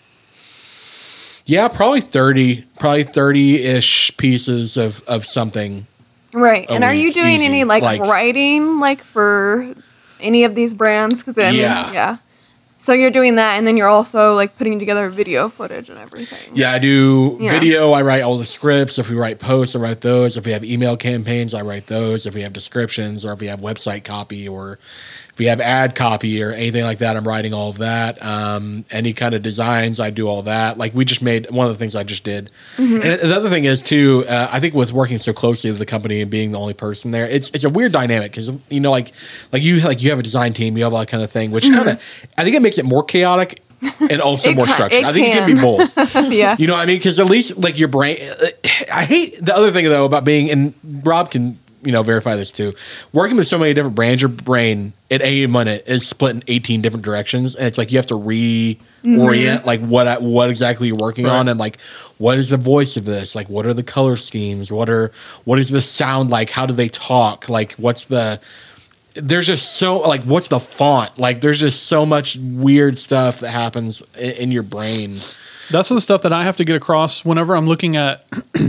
yeah, probably thirty, probably thirty ish pieces of of something. Right. a And are you week, doing easy. any like, Like- writing like for any of these brands? Because I mean, Yeah. yeah. So you're doing that, and then you're also like putting together video footage and everything. Yeah, I do Yeah. video. I write all the scripts. If we write posts, I write those. If we have email campaigns, I write those. If we have descriptions, or if we have website copy, or if we have ad copy or anything like that, I'm writing all of that. Um, any kind of designs, I do all that. Like we just made one of the things I just did. Mm-hmm. And the other thing is too, uh, I think with working so closely with the company and being the only person there, it's it's a weird dynamic because you know like like you like you have a design team, you have all that kind of thing, which kind of I think it makes it more chaotic and also Mm-hmm. It more ca- structured. it I think it can can. be both. Yeah. You know what I mean? Because at least like your brain. I hate the other thing though about being, and Rob can you know verify this too. Working with so many different brands, your brain at any minute is split in eighteen different directions, and it's like you have to reorient Mm-hmm. like what what exactly you're working Right. on, and like what is the voice of this? Like what are the color schemes? What are what is the sound like? How do they talk? Like what's the there's just so like what's the font? Like there's just so much weird stuff that happens in, in your brain. That's the stuff that I have to get across whenever I'm looking at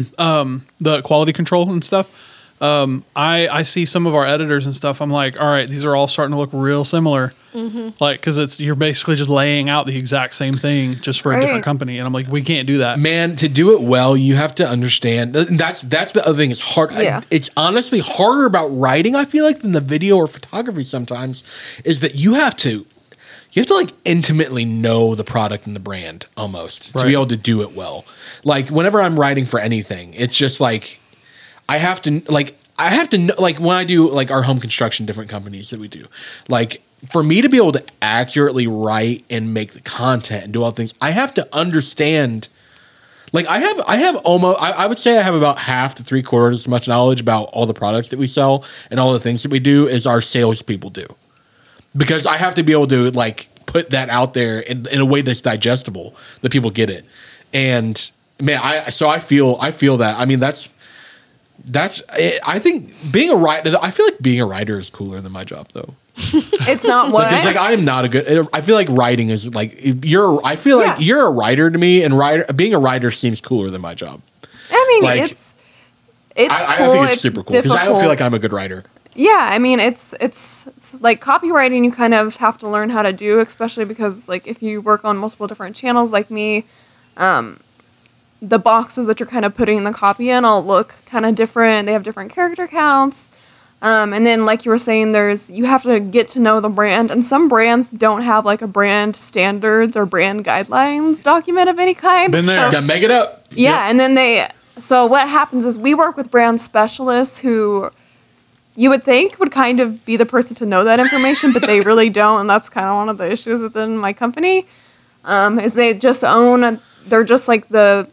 um, the quality control and stuff. Um, I I see some of our editors and stuff. I'm like, all right, these are all starting to look real similar. Like, because it's you're basically just laying out the exact same thing just for a different Right. company, and I'm like, we can't do that. Man, to do it well, you have to understand. That's that's the other thing. It's hard. Yeah. It's honestly harder about writing. I feel like than the video or photography sometimes is that you have to you have to like intimately know the product and the brand almost to Right. be able to do it well. Like whenever I'm writing for anything, it's just like I have to like I have to know, like when I do like our home construction, different companies that we do, like for me to be able to accurately write and make the content and do all the things, I have to understand. Like I have, I have almost, I, I would say I have about half to three quarters as much knowledge about all the products that we sell and all the things that we do as our salespeople do, because I have to be able to like put that out there in, in a way that's digestible that people get it. And man, I so I feel, I feel that. I mean, that's that's. I think being a writer, I feel like being a writer is cooler than my job though. It's not what. Because like I am not a good. I feel like writing is like you're. I feel like Yeah. you're a writer to me, and writer being a writer seems cooler than my job. I mean, like, it's it's I, cool. I think it's, super cool because I don't feel difficult. like I'm a good writer. Yeah, I mean, it's, it's it's like copywriting. You kind of have to learn how to do, especially because like if you work on multiple different channels, like me, um, the boxes that you're kind of putting the copy in all look kind of different. They have different character counts, um, and then like you were saying, there's you have to get to know the brand, and some brands don't have like a brand standards or brand guidelines document of any kind. Been there. so- Gotta make it up. yeah, and then they. So what happens is we work with brand specialists who you would think would kind of be the person to know that information, but they really don't, and that's kind of one of the issues within my company. Um, is they just own. A, they're just like the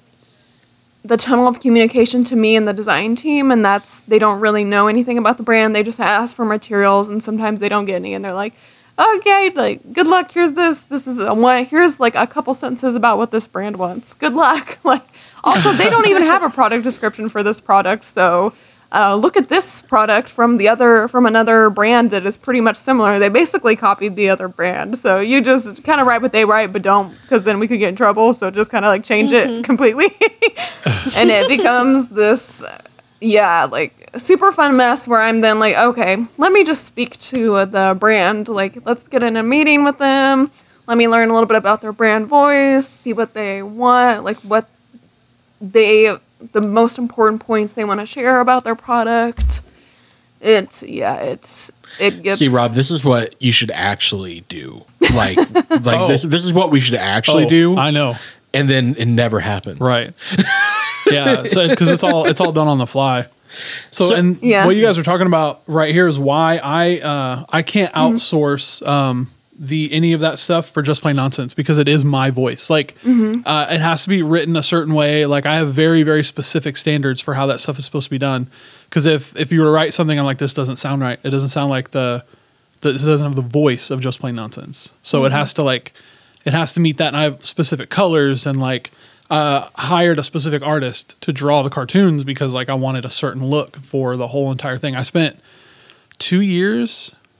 the tunnel of communication to me and the design team, and that's they don't really know anything about the brand. They just ask for materials, and sometimes they don't get any, and they're like, okay, like, good luck. Here's this. This is a one. Here's like a couple sentences about what this brand wants. Good luck. Like, also, they don't even have a product description for this product. So, uh, look at this product from the other from another brand that is pretty much similar. They basically copied the other brand. So you just kind of write what they write, but don't, because then we could get in trouble. So just kind of like change it completely, and it becomes this. Yeah, like a super fun mess where I'm then like, okay, let me just speak to the brand. Like, let's get in a meeting with them. Let me learn a little bit about their brand voice, see what they want, like what they, the most important points they want to share about their product. It, yeah, it's, it gets. See, Rob, this is what you should actually do. Like, like Oh. this. This is what we should actually Oh, do. I know. And then it never happens. Right. Yeah. So because it's all it's all done on the fly. So, So- and Yeah. what you guys are talking about right here is why I uh, I can't Mm-hmm. outsource um, the any of that stuff for Just Plain Nonsense because it is my voice. Like Mm-hmm. uh, it has to be written a certain way. Like I have very very specific standards for how that stuff is supposed to be done. Because if if you were to write something, I'm like, this doesn't sound right. It doesn't sound like the, the it doesn't have the voice of Just Plain Nonsense. So Mm-hmm. it has to like it has to meet that. And I have specific colors and like. Uh, hired a specific artist to draw the cartoons because like I wanted a certain look for the whole entire thing. I spent two years,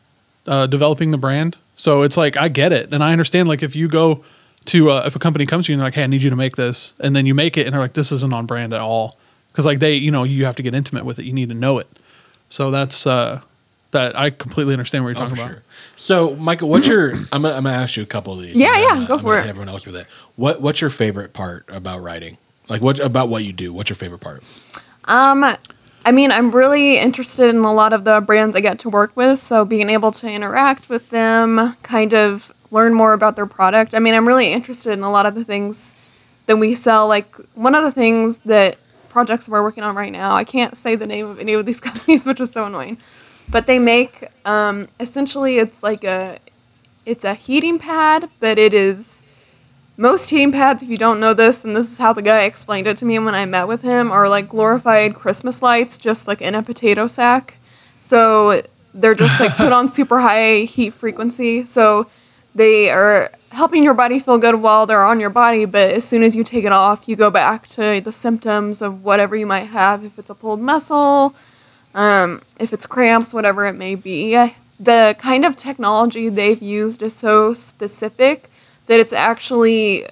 uh, developing the brand. So it's like, I get it. And I understand, like, if you go to, uh, if a company comes to you and they're like, hey, I need you to make this. And then you make it and they're like, this isn't on brand at all. Cause like they, you know, you have to get intimate with it. You need to know it. So that's, uh, that I completely understand what you're Oh, talking for about. sure. So, Michael, what's your? I'm gonna, I'm gonna ask you a couple of these. Yeah, and then yeah, I'm gonna- go I'm for gonna it. hit Everyone else with it. What What's your favorite part about writing? Like, what about what you do? What's your favorite part? Um, I mean, I'm really interested in a lot of the brands I get to work with. So being able to interact with them, kind of learn more about their product. I mean, I'm really interested in a lot of the things that we sell. Like one of the things that projects we're working on right now, I can't say the name of any of these companies, which is so annoying. But they make, um, essentially it's like a, it's a heating pad, but it is, most heating pads, if you don't know this, and this is how the guy explained it to me when I met with him, are like glorified Christmas lights, just like in a potato sack. So they're just like put on super high heat frequency. So they are helping your body feel good while they're on your body, but as soon as you take it off, you go back to the symptoms of whatever you might have, if it's a pulled muscle, Um, if it's cramps, whatever it may be. The kind of technology they've used is so specific that it's actually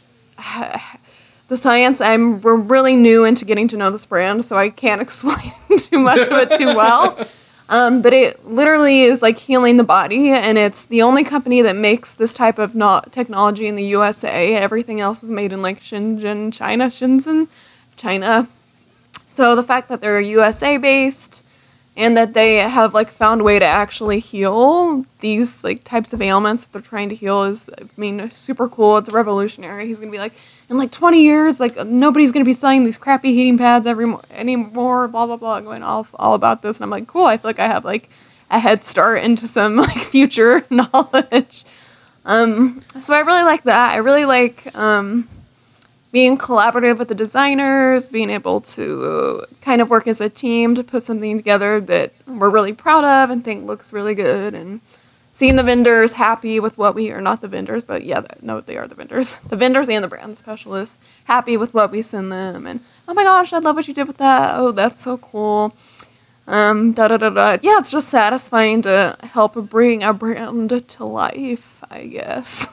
the science. I'm we're really new into getting to know this brand, so I can't explain too much of it too well. Um, but it literally is like healing the body, and it's the only company that makes this type of not technology in the U S A. Everything else is made in like Shenzhen, China, Shenzhen, China. So the fact that they're U S A based, and that they have like found a way to actually heal these like types of ailments that they're trying to heal is, I mean, super cool. It's revolutionary. He's gonna be like, in like twenty years, like nobody's gonna be selling these crappy heating pads every mo- anymore. Blah blah blah, going all all about this, and I'm like, cool. I feel like I have like a head start into some like future knowledge. Um, so I really like that. I really like um. being collaborative with the designers, being able to kind of work as a team to put something together that we're really proud of and think looks really good, and seeing the vendors happy with what we are, not the vendors, but yeah, no, they are the vendors, the vendors and the brand specialists happy with what we send them, and oh my gosh, I love what you did with that. Oh, that's so cool. Um, da da da da. Yeah, it's just satisfying to help bring a brand to life, I guess.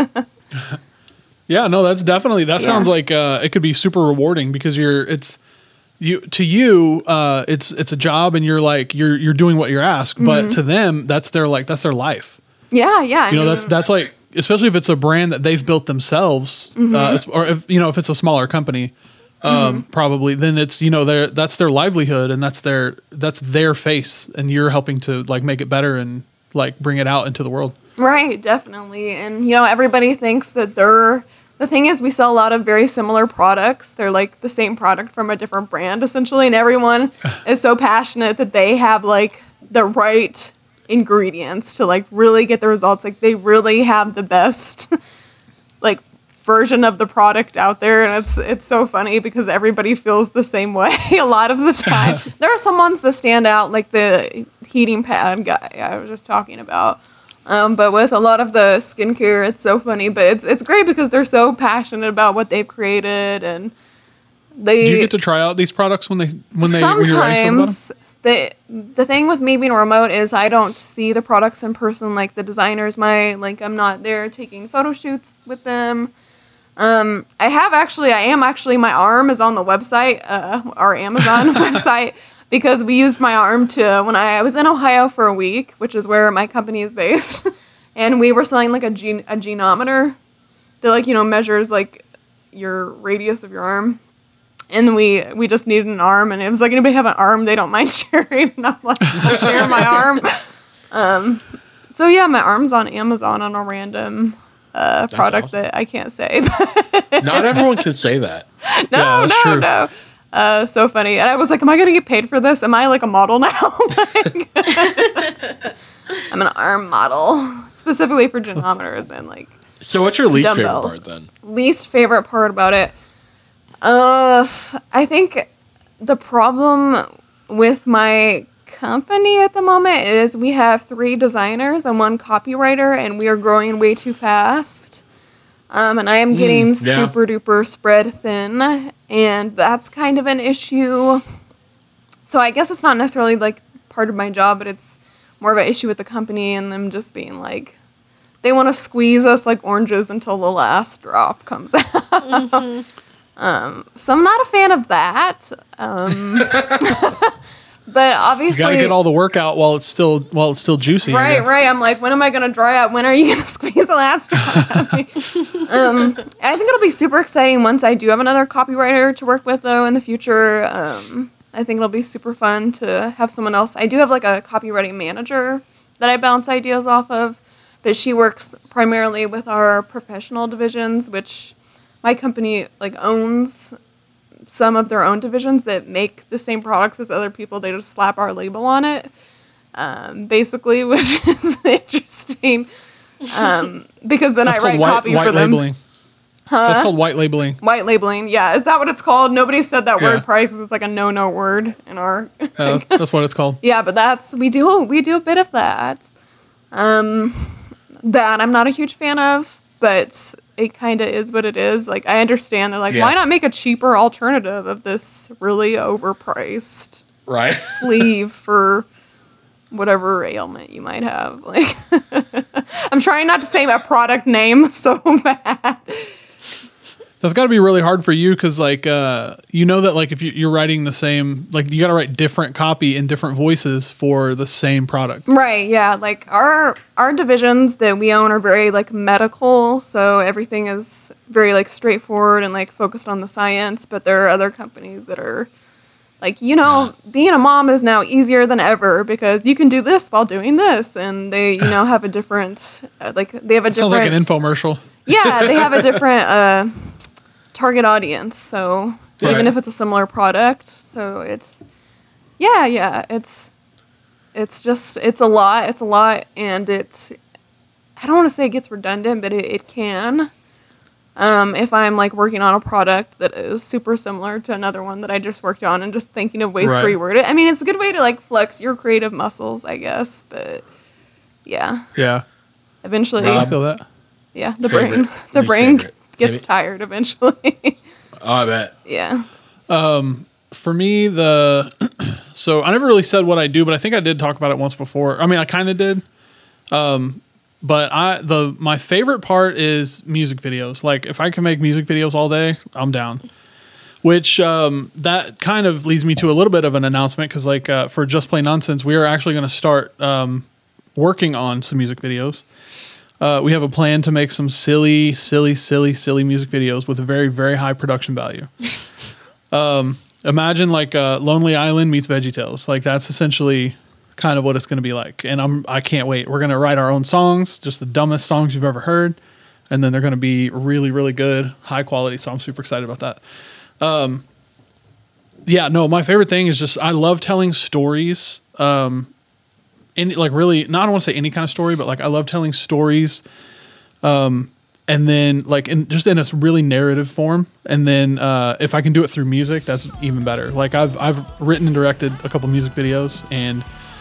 Yeah, no, that's definitely, that Yeah. sounds like uh, it could be super rewarding because you're, it's, you, to you, uh, it's, it's a job and you're like, you're, you're doing what you're asked, Mm-hmm. but to them, that's their, like, that's their life. yeah, yeah. You know, I mean, that's, that's like, especially if it's a brand that they've built themselves, Mm-hmm. uh, es- or if, you know, if it's a smaller company, um, probably, then it's, you know, their, that's their livelihood and that's their, that's their face and you're helping to like make it better and like bring it out into the world. Right, definitely. And, you know, everybody thinks that they're, the thing is, we sell a lot of very similar products. They're like the same product from a different brand, essentially. And everyone is so passionate that they have like the right ingredients to like really get the results. Like they really have the best like version of the product out there. And it's, it's so funny because everybody feels the same way a lot of the time. There are some ones that stand out, like the heating pad guy I was just talking about. Um, but with a lot of the skincare, it's so funny. But it's it's great because they're so passionate about what they've created, and they Do you get to try out these products when they, when they, when you're writing something about them? sometimes the the thing with me being remote is I don't see the products in person like the designers might. Like I'm not there taking photo shoots with them. Um, I have actually, I am actually, my arm is on the website, uh, our Amazon website. Because we used my arm to, when I, I was in Ohio for a week, which is where my company is based, and we were selling like a, gen, a genometer that like, you know, measures like your radius of your arm. And we we just needed an arm, and it was like, anybody have an arm they don't mind sharing? And I'm like, I'll share my arm. Um, so yeah, my arm's on Amazon on a random uh, product awesome. that I can't say. Not everyone can say that. no, Yeah, that's no, true. no. Uh, so funny. And I was like, am I going to get paid for this? Am I like a model now? Like, I'm an arm model specifically for genometers and like So, what's your least Dumbbells. favorite part then? least favorite part about it. Uh, I think the problem with my company at the moment is we have three designers and one copywriter, and we are growing way too fast. Um, and I am getting yeah. super duper spread thin, and that's kind of an issue. So I guess it's not necessarily like part of my job, but it's more of an issue with the company and them just being like, they want to squeeze us like oranges until the last drop comes out. Mm-hmm. um, so I'm not a fan of that. Um, but obviously, You got to get all the work out while it's still while it's still juicy. I right, guess. right. I'm like, when am I going to dry out? When are you going to squeeze the last drop out of me? um, and I think it'll be super exciting once I do have another copywriter to work with, though, in the future. Um, I think it'll be super fun to have someone else. I do have like a copywriting manager that I bounce ideas off of, but she works primarily with our professional divisions, which my company like owns some of their own divisions that make the same products as other people. They just slap our label on it, um, basically, which is interesting um, because then That's I write called white, copy white for them. labeling. That's called white labeling. White labeling, yeah. Is that what it's called? Nobody said that Yeah. word probably because it's like a no-no word in our. Uh, that's what it's called. Yeah, but that's we do we do a bit of that. Um, that I'm not a huge fan of, but it kind of is what it is. Like I understand they're like, Yeah. why not make a cheaper alternative of this really overpriced Right. sleeve for whatever ailment you might have? Like, I'm trying not to say my product name so bad. That's got to be really hard for you because, like, uh, you know that, like, if you, you're writing the same, like, you got to write different copy in different voices for the same product. Right, yeah. Like our our divisions that we own are very like medical, so everything is very like straightforward and like focused on the science, but there are other companies that are like, you know, being a mom is now easier than ever because you can do this while doing this, and they, you know, have a different uh, like they have a Sounds different like an infomercial. Yeah, they have a different uh target audience, so Right. even if it's a similar product, so it's yeah, yeah, it's it's just it's a lot, it's a lot, and it's I don't want to say it gets redundant, but it, it can. Um, if I'm like working on a product that is super similar to another one that I just worked on and just thinking of ways Right. to reword it. I mean, it's a good way to like flex your creative muscles, I guess, but yeah, Yeah. eventually, I Rob, feel that. yeah, the favorite, brain, the least brain favorite. gets Maybe- tired eventually. Oh, I bet. Yeah. For me, the so I never really said what I do, but I think I did talk about it once before. I mean, I kind of did. Um, but I the my favorite part is music videos. Like if I can make music videos all day, I'm down. Which um, that kind of leads me to a little bit of an announcement because, like, uh, for Just Play Nonsense, we are actually going to start um, working on some music videos. Uh, we have a plan to make some silly, silly, silly, silly music videos with a very, very high production value. um, imagine like uh, Lonely Island meets VeggieTales. Like that's essentially kind of what it's going to be like. And I'm I can't wait. We're going to write our own songs, just the dumbest songs you've ever heard, and then they're going to be really, really good, high quality. So I'm super excited about that. Um, yeah, no, my favorite thing is just I love telling stories. Um, any like really not I don't want to say any kind of story, but like I love telling stories. Um, and then like in just in a really narrative form. And then uh, if I can do it through music, that's even better. Like I've I've written and directed a couple music videos, and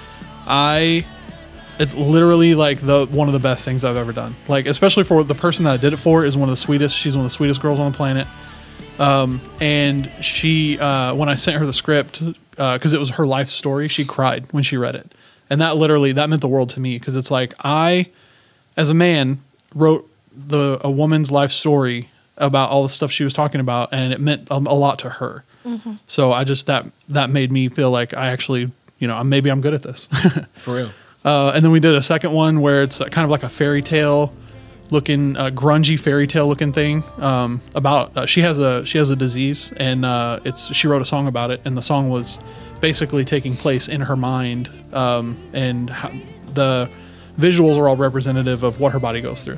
I it's literally like the one of the best things I've ever done. Like especially for the person that I did it for is one of the sweetest. She's one of the sweetest girls on the planet. Um, and she uh, when I sent her the script because uh, it was her life story, she cried when she read it. And that literally, that meant the world to me because it's like I, as a man, wrote the a woman's life story about all the stuff she was talking about, and it meant a, a lot to her. Mm-hmm. So I just, that that made me feel like I actually, you know, maybe I'm good at this. For real. Uh, and then we did a second one where it's kind of like a fairy tale looking, uh, grungy fairy tale looking thing um, about, uh, she has a she has a disease, and uh, it's she wrote a song about it, and the song was basically taking place in her mind, um, and how, the visuals are all representative of what her body goes through.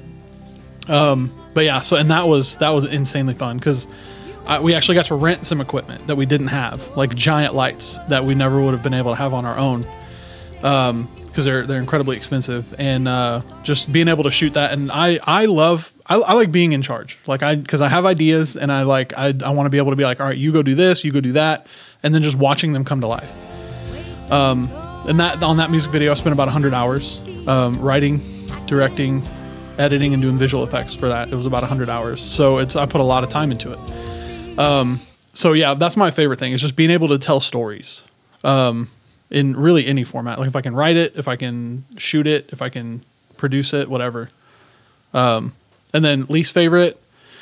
Um, but yeah, so and that was that was insanely fun because we actually got to rent some equipment that we didn't have, like giant lights that we never would have been able to have on our own, because um, they're they're incredibly expensive, and uh, just being able to shoot that. And I I love I, I like being in charge, like I because I have ideas, and I like I I want to be able to be like, all right, you go do this, you go do that. And then just watching them come to life. Um, and that on that music video, I spent about one hundred hours um, writing, directing, editing, and doing visual effects for that. It was about one hundred hours. So it's I put a lot of time into it. Um, so yeah, that's my favorite thing is just being able to tell stories. Um, in really any format. Like if I can write it, if I can shoot it, if I can produce it, whatever. Um, and then least favorite,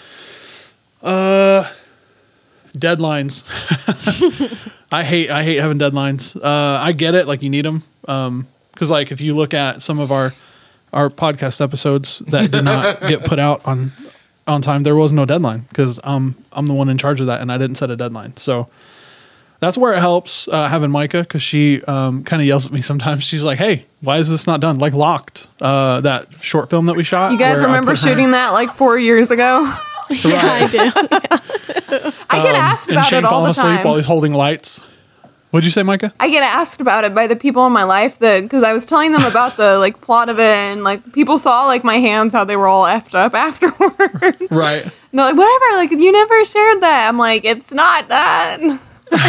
uh, deadlines. I hate I hate having deadlines. Uh, I get it, like you need them. Um, because like if you look at some of our our podcast episodes that did not get put out on on time, there was no deadline because um I'm the one in charge of that and I didn't set a deadline. So that's where it helps uh, having Micah because she um, kind of yells at me sometimes. She's like, "Hey, why is this not done?" Like Locked, uh, that short film that we shot. You guys where I remember put her- shooting that like four years ago? Yeah, I do. I get asked and about Shane it all falling the asleep time. while he's holding lights. What'd you say, Micah? I get asked about it by the people in my life that because I was telling them about the like plot of it and like people saw like my hands how they were all effed up afterwards. Right. And they're like, whatever, like you never shared that. I'm like, it's not done.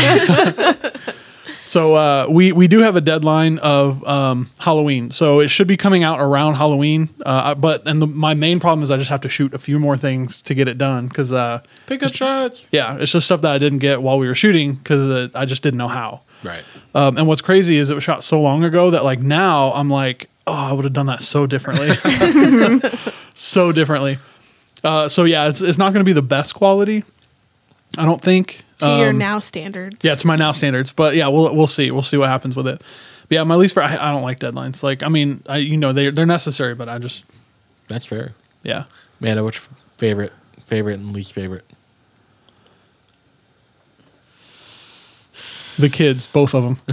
So uh, we we do have a deadline of um, Halloween, so it should be coming out around Halloween. Uh, but and the, my main problem is I just have to shoot a few more things to get it done because uh, Pick up shots. yeah, it's just stuff that I didn't get while we were shooting because uh, I just didn't know how. Right. Um, and what's crazy is it was shot so long ago that like now I'm like, oh, I would have done that so differently, so differently. Uh, so yeah, it's it's not going to be the best quality, I don't think. To your Um, now standards. Yeah, it's my now standards, but yeah, we'll we'll see. We'll see what happens with it. But yeah, my least for I, I don't like deadlines. Like, I mean, I you know they they're necessary, but I just That's fair. yeah. Amanda, what's your favorite, favorite and least favorite? The kids, both of them.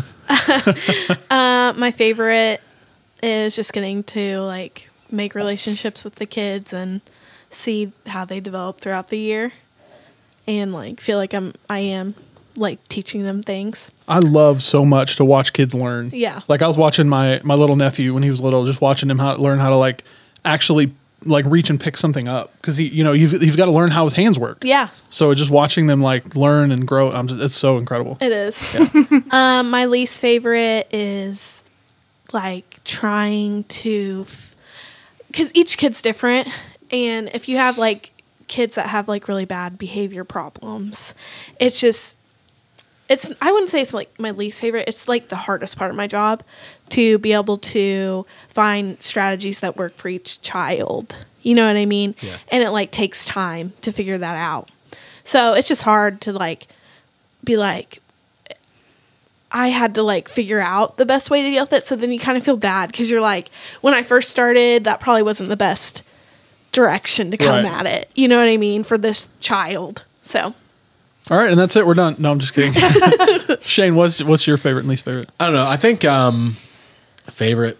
Uh, my favorite is just getting to like make relationships with the kids and see how they develop throughout the year, and like feel like I'm I am like teaching them things. I love so much to watch kids learn. Yeah. Like I was watching my my little nephew when he was little, just watching him how learn how to like actually like reach and pick something up because he you know you've you've got to learn how his hands work. Yeah, So just watching them like learn and grow, I'm just, it's so incredible. it is. um, my least favorite is like trying to, because each kid's different, and if you have like kids that have like really bad behavior problems, it's just it's I wouldn't say it's like my least favorite. It's like the hardest part of my job to be able to find strategies that work for each child. You know what I mean? Yeah. And it like takes time to figure that out. So it's just hard to like be like I had to like figure out the best way to deal with it. So then you kind of feel bad because you're like, when I first started, that probably wasn't the best direction to come Right. at it. You know what I mean? For this child. So All right, and that's it. We're done. No, I'm just kidding. Shane, what's what's your favorite and least favorite? I don't know. I think um, favorite.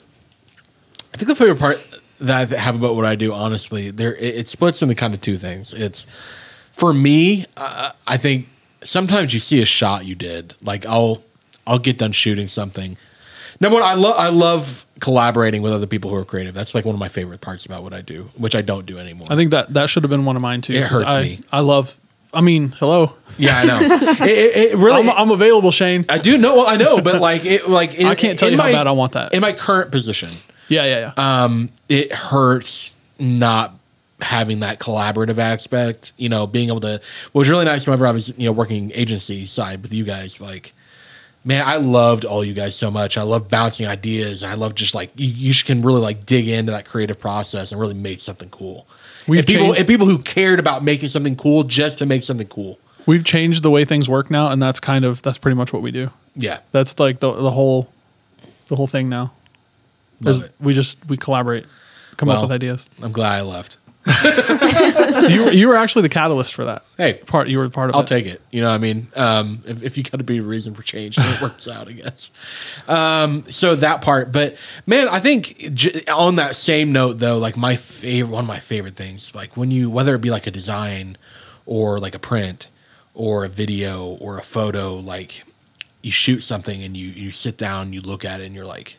I think the favorite part that I have about what I do, honestly, there it, it splits into kind of two things. It's for me. Uh, I think sometimes you see a shot you did. Like I'll I'll get done shooting something. Number one, I love I love collaborating with other people who are creative. That's like one of my favorite parts about what I do, which I don't do anymore. I think that that should have been one of mine too. It 'cause hurts I, me. I love. I mean, hello. Yeah, I know. it, it, it really. I'm, I'm available, Shane. I do know. Well, I know, but like it, like in, I can't tell in you how my- bad I want that. in my current position. Yeah, yeah, yeah. Um, it hurts not having that collaborative aspect. You know, being able to. What was really nice whenever I was, you know, working agency side with you guys. Like, man, I loved all you guys so much. I love bouncing ideas. I love just like you, you can really like dig into that creative process and really make something cool. We've and people changed- and people who cared about making something cool just to make something cool. We've changed the way things work now, and that's kind of that's pretty much what we do. Yeah, That's like the the whole the whole thing now. love Is it. we just we collaborate, come Well, up with ideas. I'm glad I left. you were, you were actually the catalyst for that. Hey, Part you were part of I'll it. take it. You know what I mean? Um, if, if you got to be a reason for change, then it works out, I guess. Um, so that part. But, man, I think j- on that same note, though, like my favorite, one of my favorite things, like when you, whether it be like a design or like a print or a video or a photo, like you shoot something and you, you sit down, you look at it and you're like,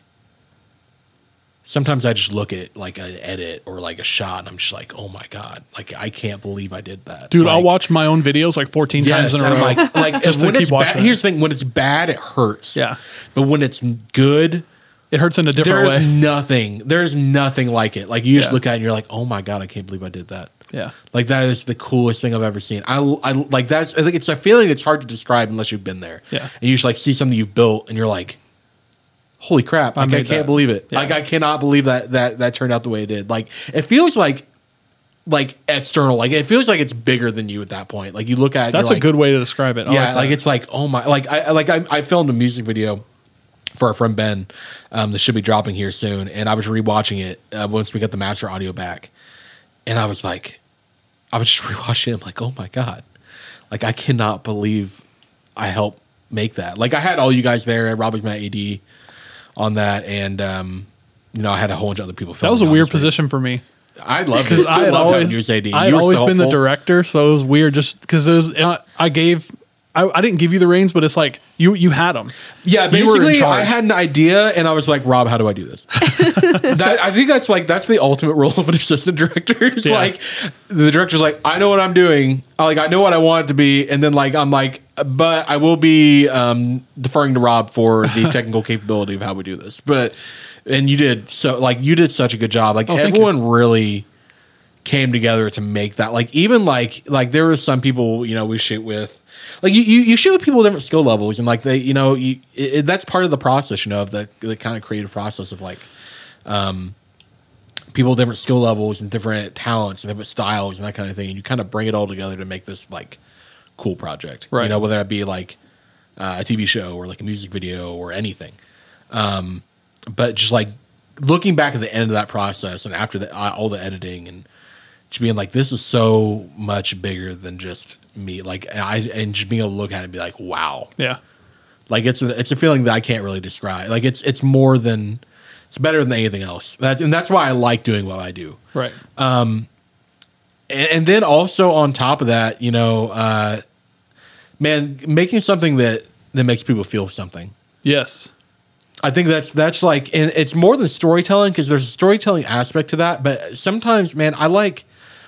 sometimes I just look at like an edit or like a shot and I'm just like, oh my God, like I can't believe I did that. Dude, Like, I'll watch my own videos like fourteen Yes, times in a and row. I'm like, like Just to when keep it's bad, watching it. here's the thing: when it's bad, it hurts. Yeah. but when it's good, It hurts in a different there's way. nothing. There's nothing like it. Like you just Yeah. look at it and you're like, oh my God, I can't believe I did that. Yeah. Like that is the coolest thing I've ever seen. I, I like that's. I think it's a feeling that's hard to describe unless you've been there. Yeah. and you just like see something you've built and you're like, holy crap, like, I, made can't that. believe it. Yeah. Like I cannot believe that that that turned out the way it did. Like it feels like like external, like it feels like it's bigger than you at that point. Like you look at it, That's you're a like, good way to describe it. I yeah, like, like that. it's like, oh my, like I like I, I filmed a music video for our friend Ben um, that should be dropping here soon, and I was rewatching it uh, once we got the master audio back, and I was like, I was just rewatching it. I'm like, oh my god, like I cannot believe I helped make that. Like I had all you guys there. Robbie's my A D on that, and um, you know I had a whole bunch of other people. that was a filming, weird obviously. position for me. I love Because it. I I had love having always, you as A D. I had You were always so been the helpful. director, so it was weird. Just because there's, uh, I gave, I, I didn't give you the reins, but it's like you you had them. Yeah, You were in basically, charge. I had an idea, and I was like, "Rob, how do I do this?" that, I think that's like that's the ultimate role of an assistant director. It's Yeah. like the director's like, "I know what I'm doing. I, like I know what I want it to be," and then like I'm like, "But I will be um, deferring to Rob for the technical capability of how we do this." But and you did so like you did such a good job. Like Oh, thank everyone really came together to make that. Like even like like there were some people you know we shoot with. Like you, you, you shoot with people with different skill levels, and like they, you know, you, it, that's part of the process, you know, of the the kind of creative process of like, um, people with different skill levels and different talents and different styles and that kind of thing, and you kind of bring it all together to make this like cool project, Right. You know, whether that be like uh, a T V show or like a music video or anything. Um, but just like looking back at the end of that process and after the, uh, all the editing and just being like, this is so much bigger than just me. Like I and just being able to look at it and be like, wow. Yeah, Like it's a, it's a feeling that I can't really describe. Like it's it's more than it's better than anything else. That and that's why I like doing what I do. right. And, and then also on top of that, you know, uh, man, making something that that makes people feel something. Yes. I think that's that's like, and it's more than storytelling because there's a storytelling aspect to that. But sometimes, man, I like,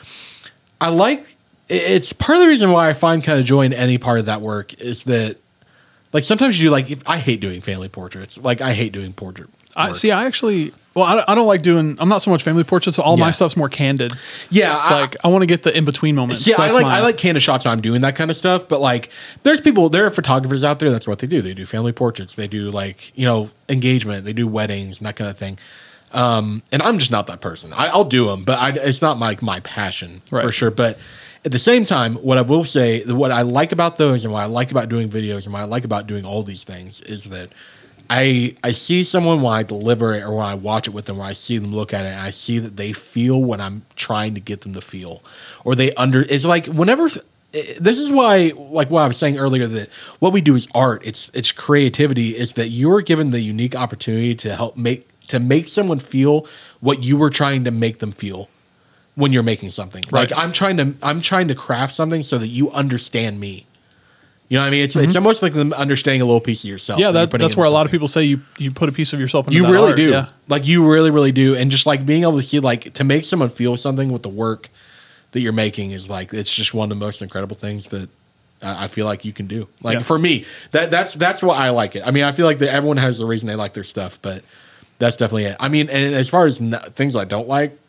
I like. It's part of the reason why I find kind of joy in any part of that work is that, like, sometimes you do like. If, I hate doing family portraits. Like, I hate doing portrait. I work. see. I actually, well, I, I don't like doing. I'm not so much family portraits. So all my Yeah. stuff's more candid. Yeah, I, Like I want to get the in between moments. Yeah, I That's like mine. I like candid shots when I'm doing that kind of stuff. But like, there's people, there are photographers out there. That's what they do. They do family portraits. They do like you know engagement. They do weddings and that kind of thing. Um, and I'm just not that person. I, I'll do them, but I, it's not my my passion for Right. sure. But at the same time, what I will say, what I like about those, and what I like about doing videos, and what I like about doing all these things, is that I I see someone when I deliver it or when I watch it with them, where I see them look at it, and I see that they feel what I'm trying to get them to feel, or they under. It's like whenever. This is why, like what I was saying earlier, that what we do is art. It's it's creativity. Is that you're given the unique opportunity to help make to make someone feel what you were trying to make them feel when you're making something. Right. Like I'm trying to I'm trying to craft something so that you understand me. You know what I mean? It's it's almost like them understanding a little piece of yourself. Mm-hmm. Yeah, that you're that, putting that's into where a lot of something. people say you you put a piece of yourself into You that really art. do. Yeah. Like you really, really do. And just like being able to see, like to make someone feel something with the work that you're making is like it's just one of the most incredible things that uh, I feel like you can do. Like Yeah. for me, that that's that's why I like it. I mean, I feel like that everyone has the reason they like their stuff, but that's definitely it. I mean, and as far as n- things I don't like,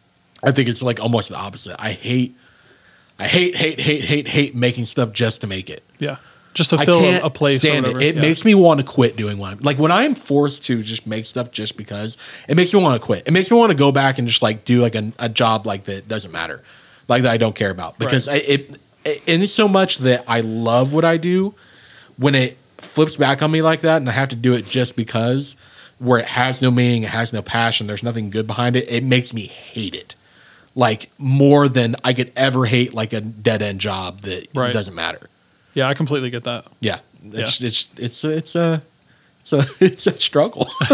I think it's like almost the opposite. I hate, I hate, hate, hate, hate, hate making stuff just to make it. Yeah. Just to I fill can't a, a place. or stand it. whatever. It Yeah. makes me want to quit doing one. Like when I am forced to just make stuff just because, it makes me want to quit. It makes me want to go back and just like do like a, a job like that doesn't matter, like that I don't care about because Right. I, it, it and it's so much that I love what I do. When it flips back on me like that, and I have to do it just because, where it has no meaning, it has no passion, there's nothing good behind it. It makes me hate it, like more than I could ever hate like a dead end job that Right. doesn't matter. Yeah, I completely get that. Yeah, it's Yeah. it's it's a, it's a it's a it's a struggle. I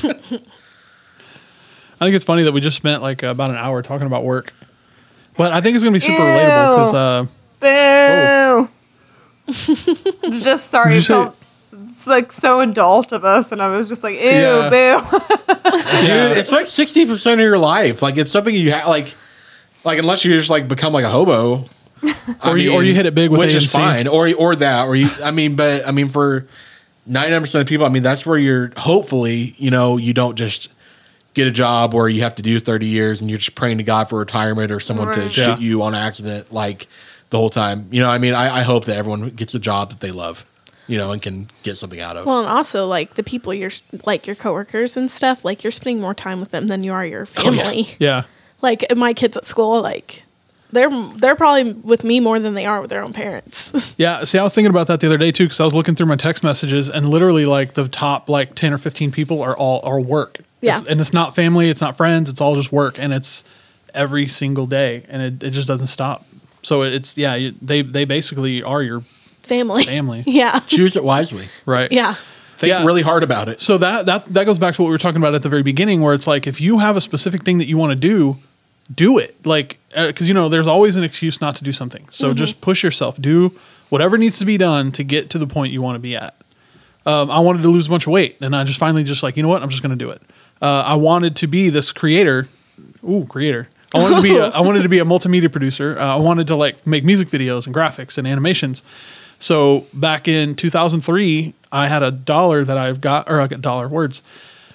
think it's funny that we just spent like about an hour talking about work, but I think it's gonna be super Ew. relatable because uh, Boo. Just sorry, Did you it say- felt it's like so adult of us, and I was just like, ew, Yeah. boo. Dude, it's like sixty percent of your life. Like it's something you have like like unless you just like become like a hobo. Or you- or you hit it big with which A M is C. fine, or or that, or you. I mean, but I mean, for ninety-nine percent of people, I mean, that's where you're. Hopefully, you know, you don't just get a job where you have to do thirty years and you're just praying to God for retirement or someone to Right. shoot Yeah. you on accident like the whole time. You know, what I mean, I, I hope that everyone gets a job that they love. You you know, and can get something out of. Well, and also like the people you're like your coworkers and stuff, like you're spending more time with them than you are your Oh, yeah. family. Yeah. Like my kids at school, like they're they're probably with me more than they are with their own parents. Yeah. See, I was thinking about that the other day too, because I was looking through my text messages, and literally like the top like ten or fifteen people are all are work. Yeah. It's, and it's not family, it's not friends, it's all just work, and it's every single day, and it, it just doesn't stop. So it's yeah, you, they they basically are your Family. Family. Yeah. Choose it wisely. right. Yeah. Think Yeah. really hard about it. So that that that goes back to what we were talking about at the very beginning, where it's like if you have a specific thing that you want to do, do it. Like because you know there's always an excuse not to do something. So just push yourself. Do whatever needs to be done to get to the point you want to be at. Um, I wanted to lose a bunch of weight, and I just finally just like you know what I'm just going to do it. Uh, I wanted to be this creator. Ooh, creator. I wanted to be a, I wanted to be a multimedia producer. Uh, I wanted to like make music videos and graphics and animations. So back in two thousand three, I had a dollar that I've got, or I got dollar words.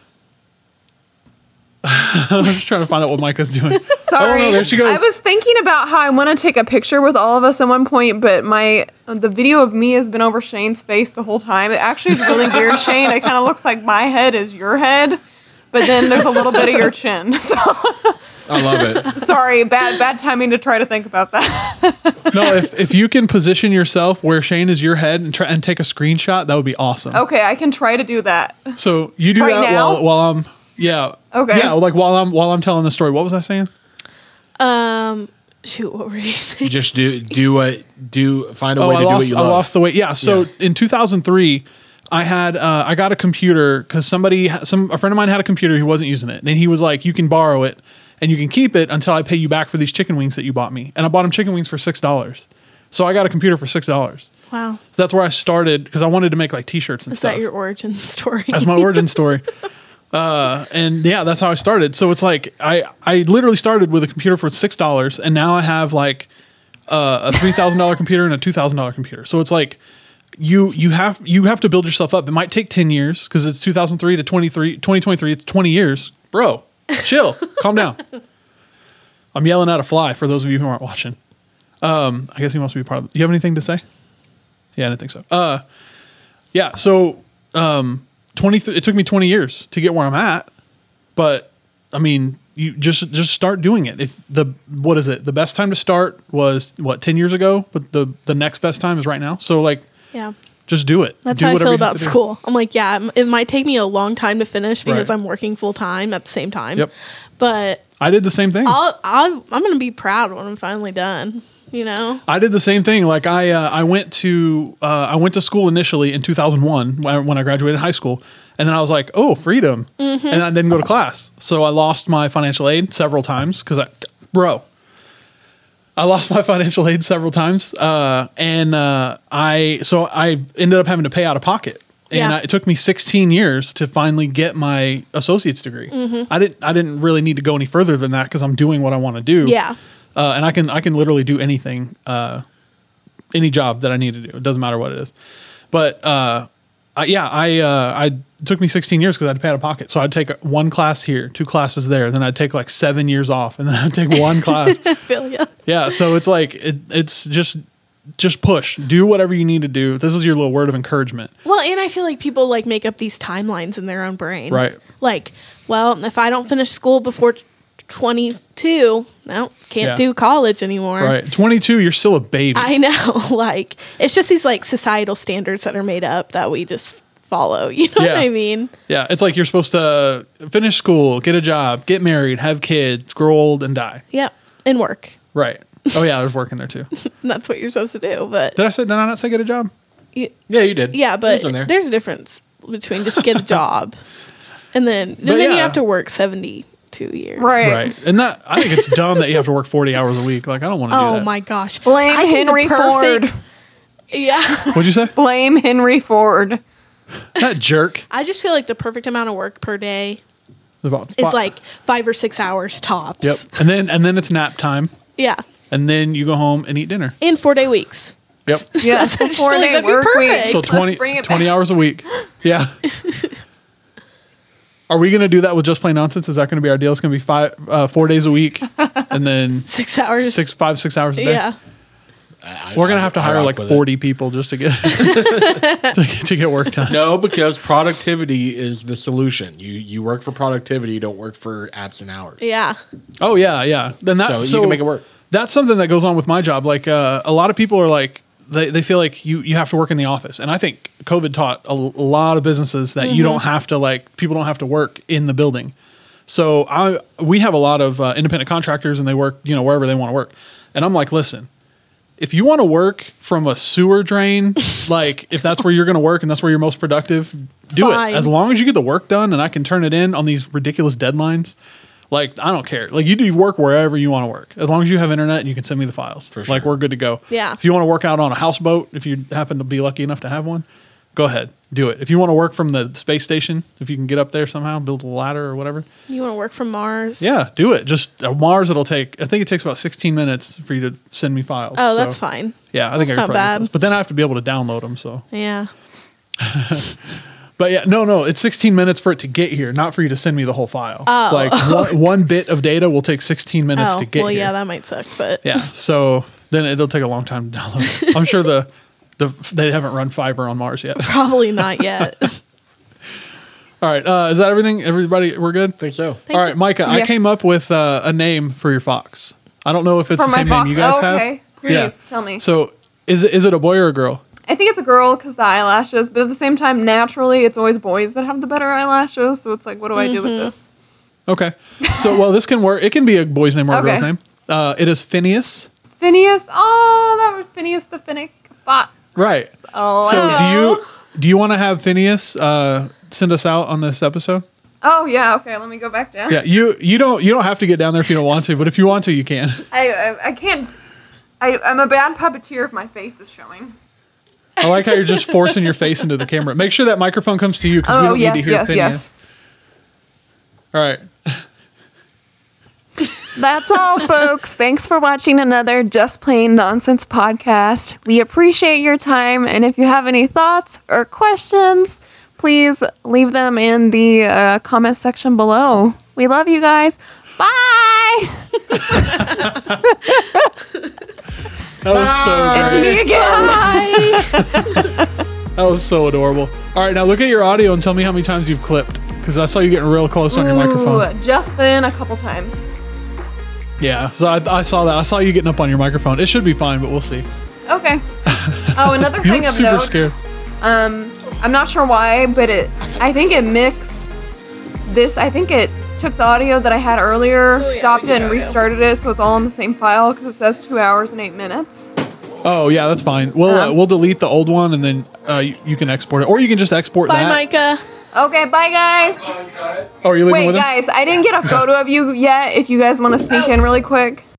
I'm just trying to find out what Micah's doing. Sorry, Oh, no, there she goes. I was thinking about how I want to take a picture with all of us at one point, but my the video of me has been over Shane's face the whole time. It actually is really weird, Shane. It kind of looks like my head is your head, but then there's a little bit of your chin. So I love it. sorry, bad bad timing to try to think about that. No, if, if you can position yourself where Shane is your head and try and take a screenshot, that would be awesome. Okay, I can try to do that. So you do Right that now? while while I'm yeah Okay. yeah like while I'm while I'm telling the story. What was I saying? Um shoot, what were you saying? Just do do what do find a Oh, way I to do what lost you I love. lost the weight. Yeah. So Yeah. in two thousand three, I had uh, I got a computer because somebody some a friend of mine had a computer he wasn't using it, and he was like, "You can borrow it and you can keep it until I pay you back for these chicken wings that you bought me." And I bought him chicken wings for six dollars. So I got a computer for six dollars. Wow. So that's where I started because I wanted to make like T-shirts and Is stuff. that your origin story? That's my origin story. Uh, and yeah, that's how I started. So it's like I, I literally started with a computer for six dollars, and now I have like uh, a three thousand dollar computer and a two thousand dollar computer. So it's like you you have you have to build yourself up. It might take ten years because it's two thousand three to twenty-three, twenty twenty-three. It's twenty years, bro. Chill, calm down. I'm yelling at a fly for those of you who aren't watching. Um, I guess he wants to be part of it. You have anything to say? Yeah, I didn't think so. Uh, yeah. So um, twenty. It took me twenty years to get where I'm at, but I mean, you just just start doing it. If the what is it? The best time to start was what ten years ago, but the the next best time is right now. So like, Yeah. just do it. That's do how I whatever feel you have about to do. school. I'm like, yeah, m- it might take me a long time to finish because Right. I'm working full time at the same time. Yep. But I did the same thing. I'll, I'll I'm gonna be proud when I'm finally done. You know. I did the same thing. Like I, uh, I went to, uh, I went to school initially in two thousand one when I, when I graduated high school, and then I was like, oh, freedom, and I didn't go to class, so I lost my financial aid several times because I, bro, I lost my financial aid several times, uh, and uh, I, so I ended up having to pay out of pocket. And Yeah. I, it took me sixteen years to finally get my associate's degree. I didn't. I didn't really need to go any further than that because I'm doing what I want to do. Yeah. Uh, and I can I can literally do anything, uh, any job that I need to do. It doesn't matter what it is. But uh, I, yeah, I uh, I it took me sixteen years because I had to pay out of pocket. So I'd take one class here, two classes there, then I'd take like seven years off, and then I'd take one class. I feel ya. Yeah, so it's like it, it's just just push, do whatever you need to do. This is your little word of encouragement. Well, and I feel like people like make up these timelines in their own brain. Right. Like, well, if I don't finish school before twenty-two, no, can't Yeah. do college anymore. Right, twenty-two, you're still a baby. I know. Like, it's just these like societal standards that are made up that we just follow. You know Yeah. what I mean? Yeah, it's like you're supposed to finish school, get a job, get married, have kids, grow old, and die. Yep. And work. Right. Oh yeah, there's work in there too. Did And that's what you're supposed to do. But I say? Did I not say get a job? you, Yeah, you did. yeah, It but was in there. there's a difference between just get a job and then and But then you yeah. have to work seventy-two years. Right. Right. And that I think it's dumb that you have to work forty hours a week. Like I don't want to do Oh that. my gosh. Blame I think the Henry perfect- Ford. Yeah. What'd you say? Blame Henry Ford. That jerk. I just feel like the perfect amount of work per day About is fi- like five or six hours tops. Yep. And then and then it's nap time, Yeah. and then you go home and eat dinner. In four day weeks. Yep. Yeah, That's actually four day that'd be work week. perfect. So Let's twenty, bring it twenty back. hours a week. Yeah. Are we going to do that with Just Plain Nonsense? Is that going to be our deal? It's going to be five, uh, four days a week, and then Six hours. six, five, six hours a day. Yeah. I, We're gonna I- have to I hire rock like with it. forty people just to get to, to get work done. No, because productivity is the solution. You you work for productivity. You don't work for absent hours. Yeah. Oh yeah, yeah. Then that So you so can make it work. That's something that goes on with my job. Like uh, a lot of people are like they, they feel like you you have to work in the office, and I think COVID taught a, l- a lot of businesses that you don't have to like people don't have to work in the building. So I we have a lot of uh, independent contractors, and they work you know wherever they want to work, and I'm like, listen. If you want to work from a sewer drain, like if that's where you're going to work and that's where you're most productive, do Fine. it. As long as you get the work done and I can turn it in on these ridiculous deadlines, like I don't care. Like you do work wherever you want to work. As long as you have internet and you can send me the files. For Like sure. we're good to go. Yeah. If you want to work out on a houseboat, if you happen to be lucky enough to have one, go ahead. Do it. If you want to work from the space station, if you can get up there somehow, build a ladder or whatever. You want to work from Mars? Yeah, do it. Just uh, Mars, it'll take, I think it takes about sixteen minutes for you to send me files. Oh, So- that's fine. Yeah, I think That's I not could probably bad. do those. But then I have to be able to download them. So, Yeah. but yeah, no, no, it's sixteen minutes for it to get here, not for you to send me the whole file. Oh. Like one, one bit of data will take sixteen minutes Oh, to get well, here. yeah, that might suck, but yeah, so then it'll take a long time to download. I'm sure the the they haven't run fiber on Mars yet. probably not yet. All right, uh, is that everything? Everybody, we're good. I think so. All right, Micah, I Yeah. came up with uh, a name for your fox. I don't know if it's For the my same fox? name you guys Oh, have. okay. Please, tell me. So, is it is it a boy or a girl? I think it's a girl because the eyelashes, but at the same time, naturally, it's always boys that have the better eyelashes. So it's like, what do I do with this? Okay. So, well, this can work. It can be a boy's name or a Okay. girl's name. Uh, it is Phineas. Phineas. Oh, that was Phineas the Finnick fox. Right. Oh, So, I do know. you do you want to have Phineas uh, send us out on this episode? Oh yeah. Okay. Let me go back down. Yeah. You you don't you don't have to get down there if you don't want to, but if you want to, you can. I, I I can't. I I'm a bad puppeteer if my face is showing. I like how you're just forcing your face into the camera. Make sure that microphone comes to you because we Oh don't yes, need to hear yes, Phineas. yes. All right. That's all, folks. Thanks for watching another Just Plain Nonsense podcast. We appreciate your time, and if you have any thoughts or questions, please leave them in the uh, comment section below. We love you guys. Bye. That was so great. Me again. That was so adorable. All right, now look at your audio and tell me how many times you've clipped because I saw you getting real close on your microphone. Ooh, just then a couple times. Yeah, so I, I saw that. I saw you getting up on your microphone. It should be fine, but we'll see. Okay. Oh, another You thing look of super note. scared. Um, I'm not sure why, but it. I think it mixed this. I think it took the audio that I had earlier, yeah, stopped we it, did and audio. restarted it, so it's all in the same file because it says two hours and eight minutes. Oh yeah, that's fine. We'll uh, Um, we'll delete the old one and then uh, you, you can export it, or you can just export Bye, that. Micah. Okay, bye guys. Oh, are you leaving Wait, with him? guys, I didn't get a photo of you yet. If you guys want to sneak in really quick.